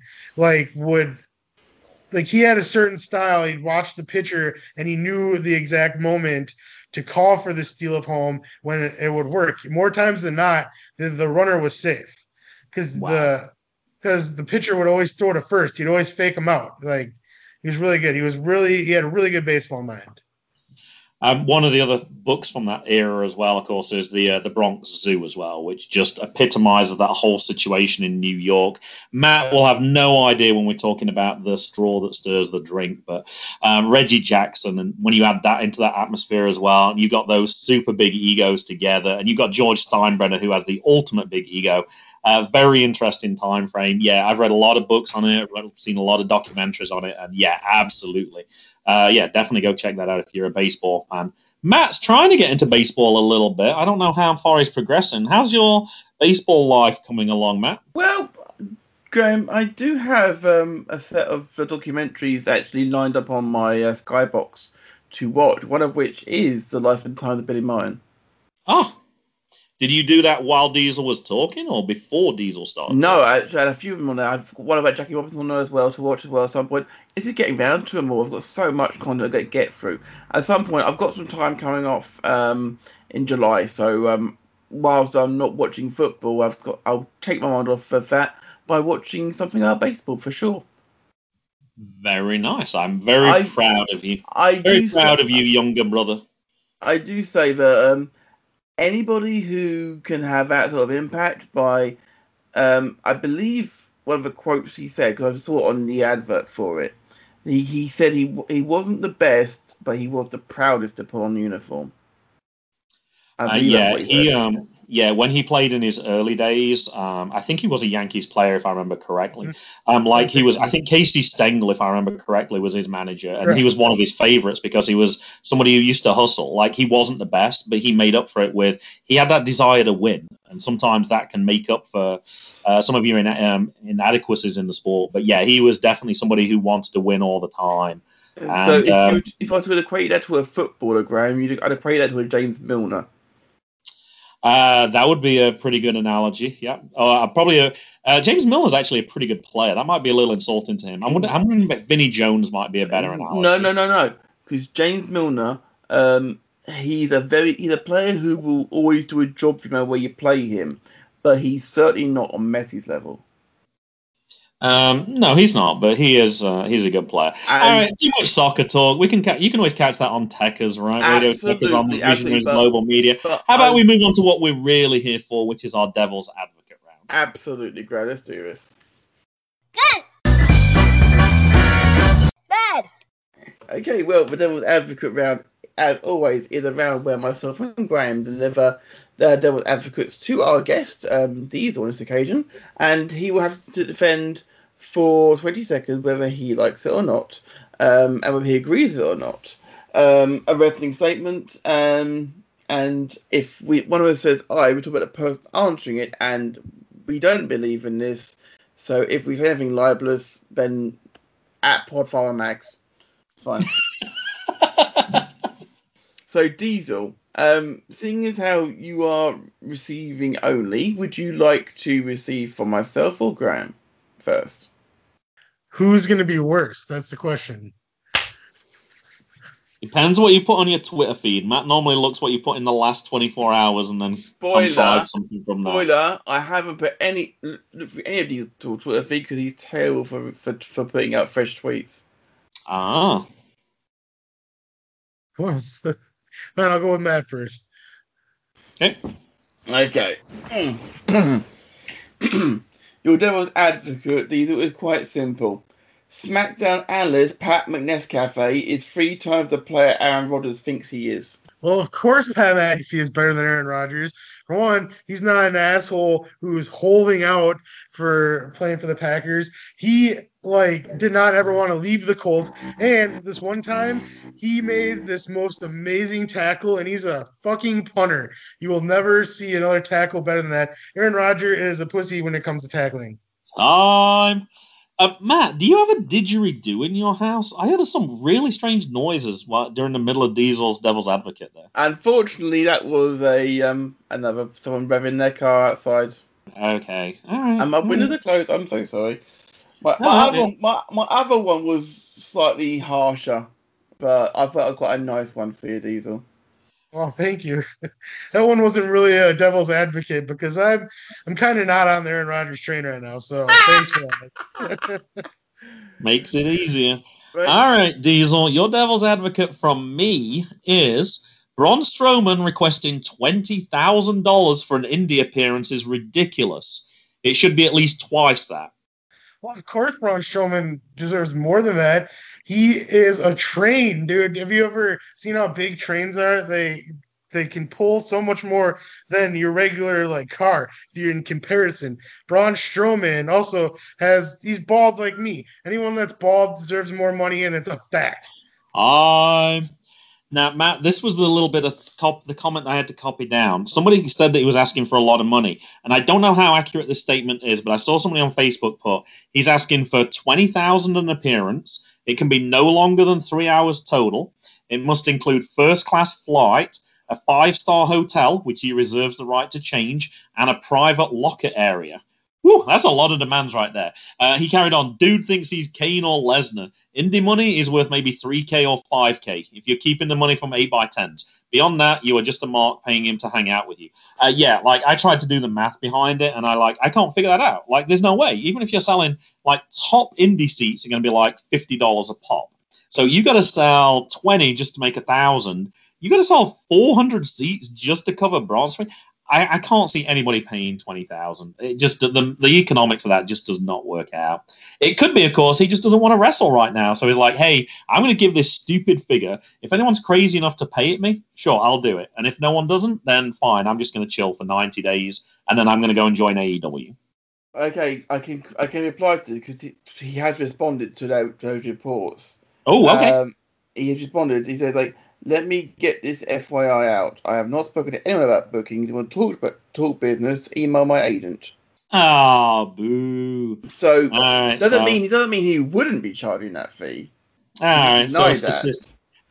he had a certain style. He'd watch the pitcher and he knew the exact moment to call for the steal of home when it would work. More times than not, the runner was safe because the pitcher would always throw to first. He'd always fake him out. Like, he was really good. He had a really good baseball mind. One of the other books from that era as well, of course, is the Bronx Zoo as well, which just epitomizes that whole situation in New York. Matt will have no idea when we're talking about the straw that stirs the drink, but Reggie Jackson, and when you add that into that atmosphere as well, and you've got those super big egos together, and you've got George Steinbrenner, who has the ultimate big ego. Very interesting time frame. Yeah, I've read a lot of books on it. I've seen a lot of documentaries on it, and yeah, absolutely. Definitely go check that out if you're a baseball fan. Matt's trying to get into baseball a little bit. I don't know how far he's progressing. How's your baseball life coming along, Matt? Well, Graham, I do have a set of documentaries actually lined up on my Skybox to watch, one of which is The Life and Times of Billy Martin. Oh, did you do that while Diesel was talking or before Diesel started? No, I actually had a few of them on there. I've got one about Jackie Robinson on there as well to watch as well at some point. It's just getting round to them all. I've got so much content to get through. At some point, I've got some time coming off in July. So whilst I'm not watching football, I'll take my mind off of that by watching something about baseball for sure. Very nice. I'm very proud of you. Very proud of you, younger brother. I do say that anybody who can have that sort of impact by, I believe one of the quotes he said, because I saw it on the advert for it, he said he wasn't the best, but he was the proudest to put on the uniform. When he played in his early days, I think he was a Yankees player, if I remember correctly. I think Casey Stengel, if I remember correctly, was his manager, and he was one of his favorites because he was somebody who used to hustle. Like, he wasn't the best, but he made up for it he had that desire to win, and sometimes that can make up for some of your inadequacies in the sport. But yeah, he was definitely somebody who wanted to win all the time. And, so if I was to equate that to a footballer, Graham, I'd equate that to a James Milner. That would be a pretty good analogy. Yeah. Probably James Milner's actually a pretty good player. That might be a little insulting to him. I'm wondering if Vinnie Jones might be a better analogy. No. Because James Milner, he's a player who will always do a job for you no matter where you play him, but he's certainly not on Messi's level. No, he's not, but he's a good player. All right, too much soccer talk. You can always catch that on Techers, right? Radio Techers on Visionaries Global Media. How about we move on to what we're really here for, which is our Devil's Advocate round? Absolutely, great. Let's do this. Good. Bad. Okay, well, the Devil's Advocate round, as always, is a round where myself and Graham deliver the Devil's Advocates to our guest, Diesel, on this occasion, and he will have to defend for 20 seconds whether he likes it or not, and whether he agrees with it or not. A wrestling statement, and if one of us says I, we talk about the person answering it, and we don't believe in this, so if we say anything libelous, then at Podfather Max, it's fine. So, Diesel, seeing as how you are receiving only, would you like to receive from myself or Graham first? Who's going to be worse? That's the question. Depends what you put on your Twitter feed. Matt normally looks what you put in the last 24 hours and then Spoiler, something from that. Spoiler, I haven't put any of these to Twitter feed because he's terrible for putting out fresh tweets. Ah. Well, then I'll go with Matt first. Okay. Your Devil's Advocate, Diesel, is quite simple. SmackDown analyst Pat McNescafe is 3 times the player Aaron Rodgers thinks he is. Well, of course Pat McAfee is better than Aaron Rodgers. For one, he's not an asshole who's holding out for playing for the Packers. He, did not ever want to leave the Colts. And this one time, he made this most amazing tackle, and he's a fucking punter. You will never see another tackle better than that. Aaron Rodgers is a pussy when it comes to tackling. Matt, do you have a didgeridoo in your house? I heard some really strange noises during the middle of Diesel's Devil's Advocate there. Unfortunately, that was someone revving their car outside. Okay, all right. And my windows are closed. I'm so sorry. My other one was slightly harsher, but I thought it was quite a nice one for you, Diesel. Oh, thank you. That one wasn't really a Devil's Advocate because I'm kind of not on the Aaron Rodgers train right now, so thanks for that. Makes it easier. Right. All right, Diesel, your Devil's Advocate from me is Braun Strowman requesting $20,000 for an indie appearance is ridiculous. It should be at least twice that. Well, of course Braun Strowman deserves more than that. He is a train, dude. Have you ever seen how big trains are? They can pull so much more than your regular car. If you're in comparison, Braun Strowman also he's bald like me. Anyone that's bald deserves more money, and it's a fact. Now, Matt, this was the little bit of the comment I had to copy down. Somebody said that he was asking for a lot of money, and I don't know how accurate this statement is, but I saw somebody on Facebook put he's asking for $20,000 an appearance. It can be no longer than 3 hours total. It must include first-class flight, a 5-star hotel, which he reserves the right to change, and a private locker area. Whew, that's a lot of demands right there. He carried on, dude thinks he's Kane or Lesnar. Indie money is worth maybe $3K or $5K if you're keeping the money from 8x10s. Beyond that, you are just a mark paying him to hang out with you. I tried to do the math behind it, and I can't figure that out. There's no way. Even if you're selling, top indie seats are going to be $50 a pop. So you got to sell 20 just to make 1,000. You got to sell 400 seats just to cover Braun Strowman. I can't see anybody paying $20,000. It just the economics of that just does not work out. It could be, of course, he just doesn't want to wrestle right now. So he's like, hey, I'm going to give this stupid figure. If anyone's crazy enough to pay it me, sure, I'll do it. And if no one doesn't, then fine. I'm just going to chill for 90 days, and then I'm going to go and join AEW. Okay, I can reply to it because he has responded to those reports. Oh, okay. He has responded. He said let me get this FYI out. I have not spoken to anyone about bookings. If you want to talk business, email my agent. Ah, boo. So right, doesn't mean he wouldn't be charging that fee. All right, But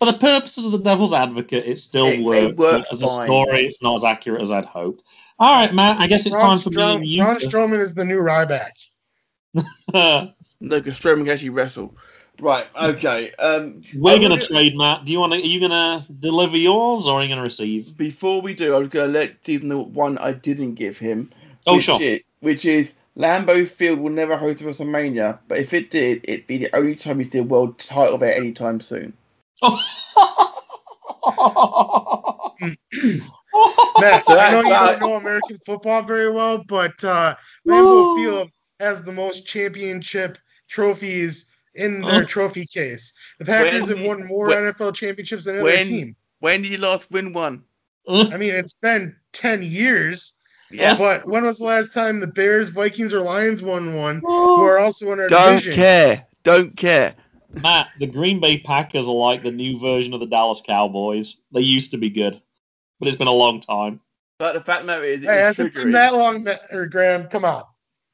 For the purposes of the Devil's Advocate, it still It works. works As a fine. story, it's not as accurate as I'd hoped. All right, Matt, I guess it's time for me and you Braun to... Strowman is the new Ryback. No, because Strowman can actually wrestle. Right, okay. We're going to trade, Matt. Are you going to deliver yours, or are you going to receive? Before we do, I was going to let Stephen know one I didn't give him. Oh, sure. Which is Lambeau Field will never host WrestleMania, but if it did, it'd be the only time he's the world title bet anytime soon. Matt, I know you don't know American football very well, but Lambeau Field has the most championship trophies in their trophy case. The Packers have won more NFL championships than any other team. When did you last win one? I mean, it's been 10 years. Yeah. But when was the last time the Bears, Vikings, or Lions won one, who are also in our division? Don't care. Matt, the Green Bay Packers are like the new version of the Dallas Cowboys. They used to be good, but it's been a long time. But the fact of the matter is, Hey, it's been that long, Graham. Come on.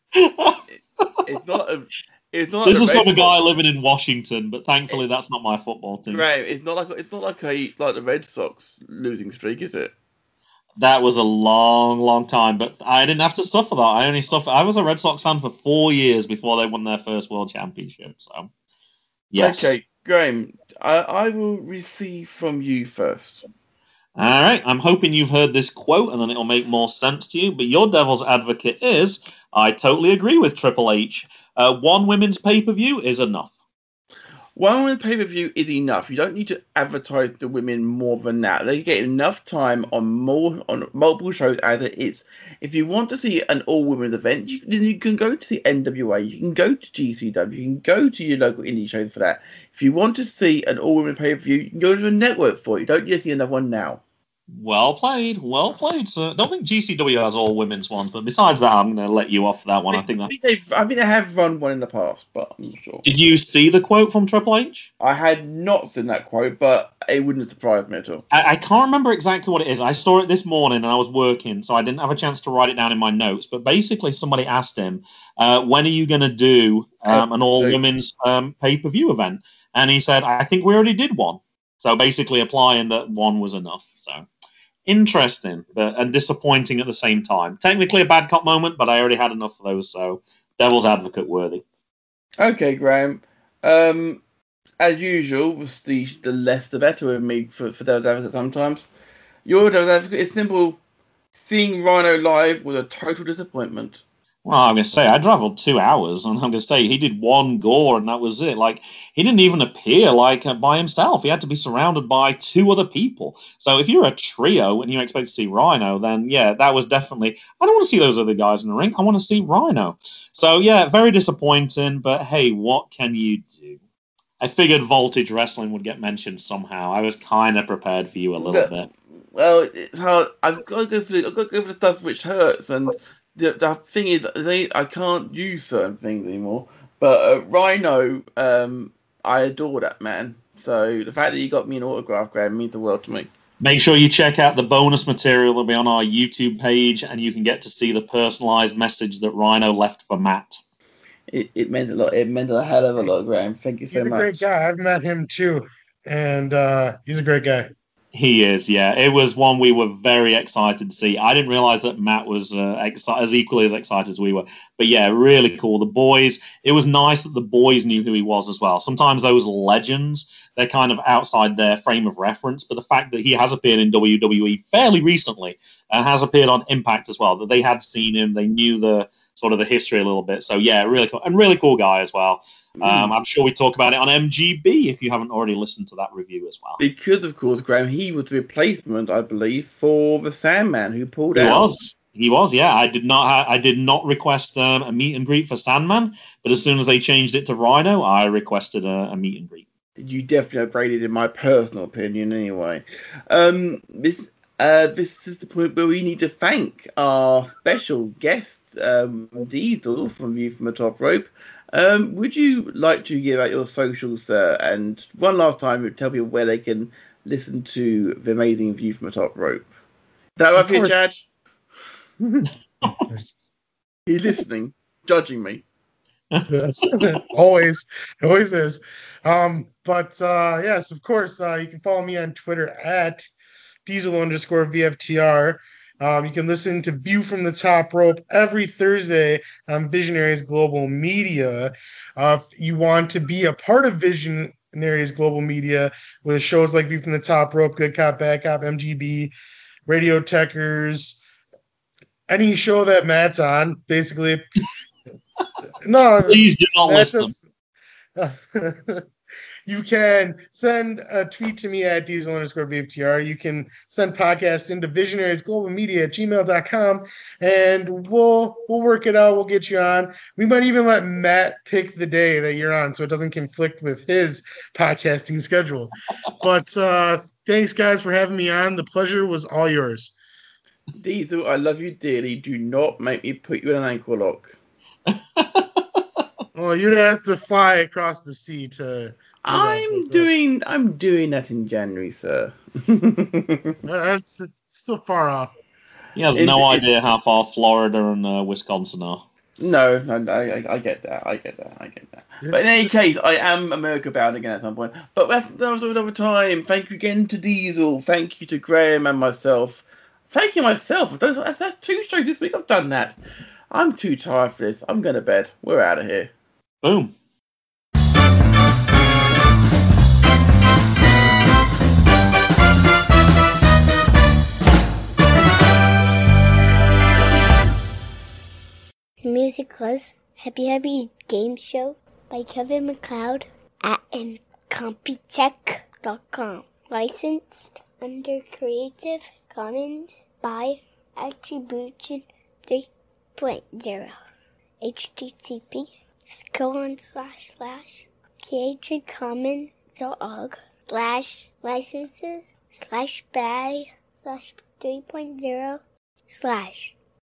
It's not. This is from a guy living in Washington, but thankfully that's not my football team. Right, it's not like the Red Sox losing streak, is it? That was a long, long time, but I didn't have to suffer that. I was a Red Sox fan for 4 years before they won their first World Championship. So, yes. Okay, Graham, I will receive from you first. All right, I'm hoping you've heard this quote and then it'll make more sense to you. But your Devil's Advocate is, I totally agree with Triple H. One women's pay-per-view is enough. One women's pay-per-view is enough. You don't need to advertise the women more than that. They get enough time on multiple shows as it is. If you want to see an all-women's event, you can go to the NWA, you can go to GCW, you can go to your local indie shows for that. If you want to see an all-women's pay-per-view, you can go to a network for it. You don't need to see another one now. Well played, sir. I don't think GCW has all women's ones, but besides that, I'm going to let you off that one. I think they have run one in the past, but I'm not sure. Did you see the quote from Triple H? I had not seen that quote, but it wouldn't surprise me at all. I can't remember exactly what it is. I saw it this morning and I was working, so I didn't have a chance to write it down in my notes. But basically, somebody asked him, when are you going to do an all-women's pay-per-view event? And he said, I think we already did one. So basically applying that one was enough. So interesting and disappointing at the same time. Technically a bad cop moment, but I already had enough of those, so Devil's Advocate worthy. Okay, Graham. As usual, the less the better with me for Devil's Advocate sometimes. Your Devil's Advocate is simple. Seeing Rhino live was a total disappointment. Well, I'm going to say, I traveled 2 hours, and I'm going to say he did one gore, and that was it. Like, he didn't even appear, by himself. He had to be surrounded by 2 other people. So if you're a trio and you expect to see Rhino, then, yeah, that was definitely... I don't want to see those other guys in the ring. I want to see Rhino. So, yeah, very disappointing, but, hey, what can you do? I figured Voltage Wrestling would get mentioned somehow. I was kind of prepared for you a little bit. Well, it's hard. I've got to go for the stuff which hurts, and... The thing is, I can't use certain things anymore. But Rhino, I adore that man. So the fact that you got me an autograph, Graham, means the world to me. Make sure you check out the bonus material that'll be on our YouTube page, and you can get to see the personalized message that Rhino left for Matt. It meant a lot. It meant a hell of a lot, Graham. Thank you so much. He's a great guy. I've met him too, and he's a great guy. He is, yeah. It was one we were very excited to see. I didn't realize that Matt was as equally as excited as we were. But yeah, really cool. The boys, it was nice that the boys knew who he was as well. Sometimes those legends, they're kind of outside their frame of reference. But the fact that he has appeared in WWE fairly recently and has appeared on Impact as well, that they had seen him, they knew the sort of the history a little bit. So yeah, really cool. And really cool guy as well. I'm sure we talk about it on MGB if you haven't already listened to that review as well. Because, of course, Graham, he was the replacement, I believe, for the Sandman who pulled out. He was, yeah. I did not request a meet and greet for Sandman, but as soon as they changed it to Rhino, I requested a meet and greet. You definitely upgraded, in my personal opinion, anyway. This is the point where we need to thank our special guest, Diesel from View from the Top Rope. Would you like to give out your socials, sir? And one last time, tell people where they can listen to the amazing View from the Top Rope. Is that right for you, Chad? He's listening, judging me. always is. Yes, of course, you can follow me on Twitter at Diesel_VFTR. You can listen to View from the Top Rope every Thursday on Visionaries Global Media. If you want to be a part of Visionaries Global Media with shows like View from the Top Rope, Good Cop, Bad Cop, MGB, Radio Techers, any show that Matt's on, basically. No, please do not listen. You can send a tweet to me at Diesel_VFTR. You can send podcasts into visionariesglobalmedia@gmail.com, and we'll work it out. We'll get you on. We might even let Matt pick the day that you're on so it doesn't conflict with his podcasting schedule. But thanks, guys, for having me on. The pleasure was all yours. Diesel, I love you dearly. Do not make me put you in an ankle lock. Well, you'd have to fly across the sea to. I'm doing that in January, sir. It's still far off. He has no idea how far Florida and Wisconsin are. No, I get that. Yeah. But in any case, I am America bound again at some point. But that was another time. Thank you again to Diesel. Thank you to Graham and myself. Thank you myself. That's 2 shows this week. I've done that. I'm too tired for this. I'm going to bed. We're out of here. Boom. The music was Happy Happy Game Show by Kevin MacLeod at Incompetech.com. Licensed under Creative Commons by Attribution 3.0. http://creativecommons.org/licenses/by/3.0/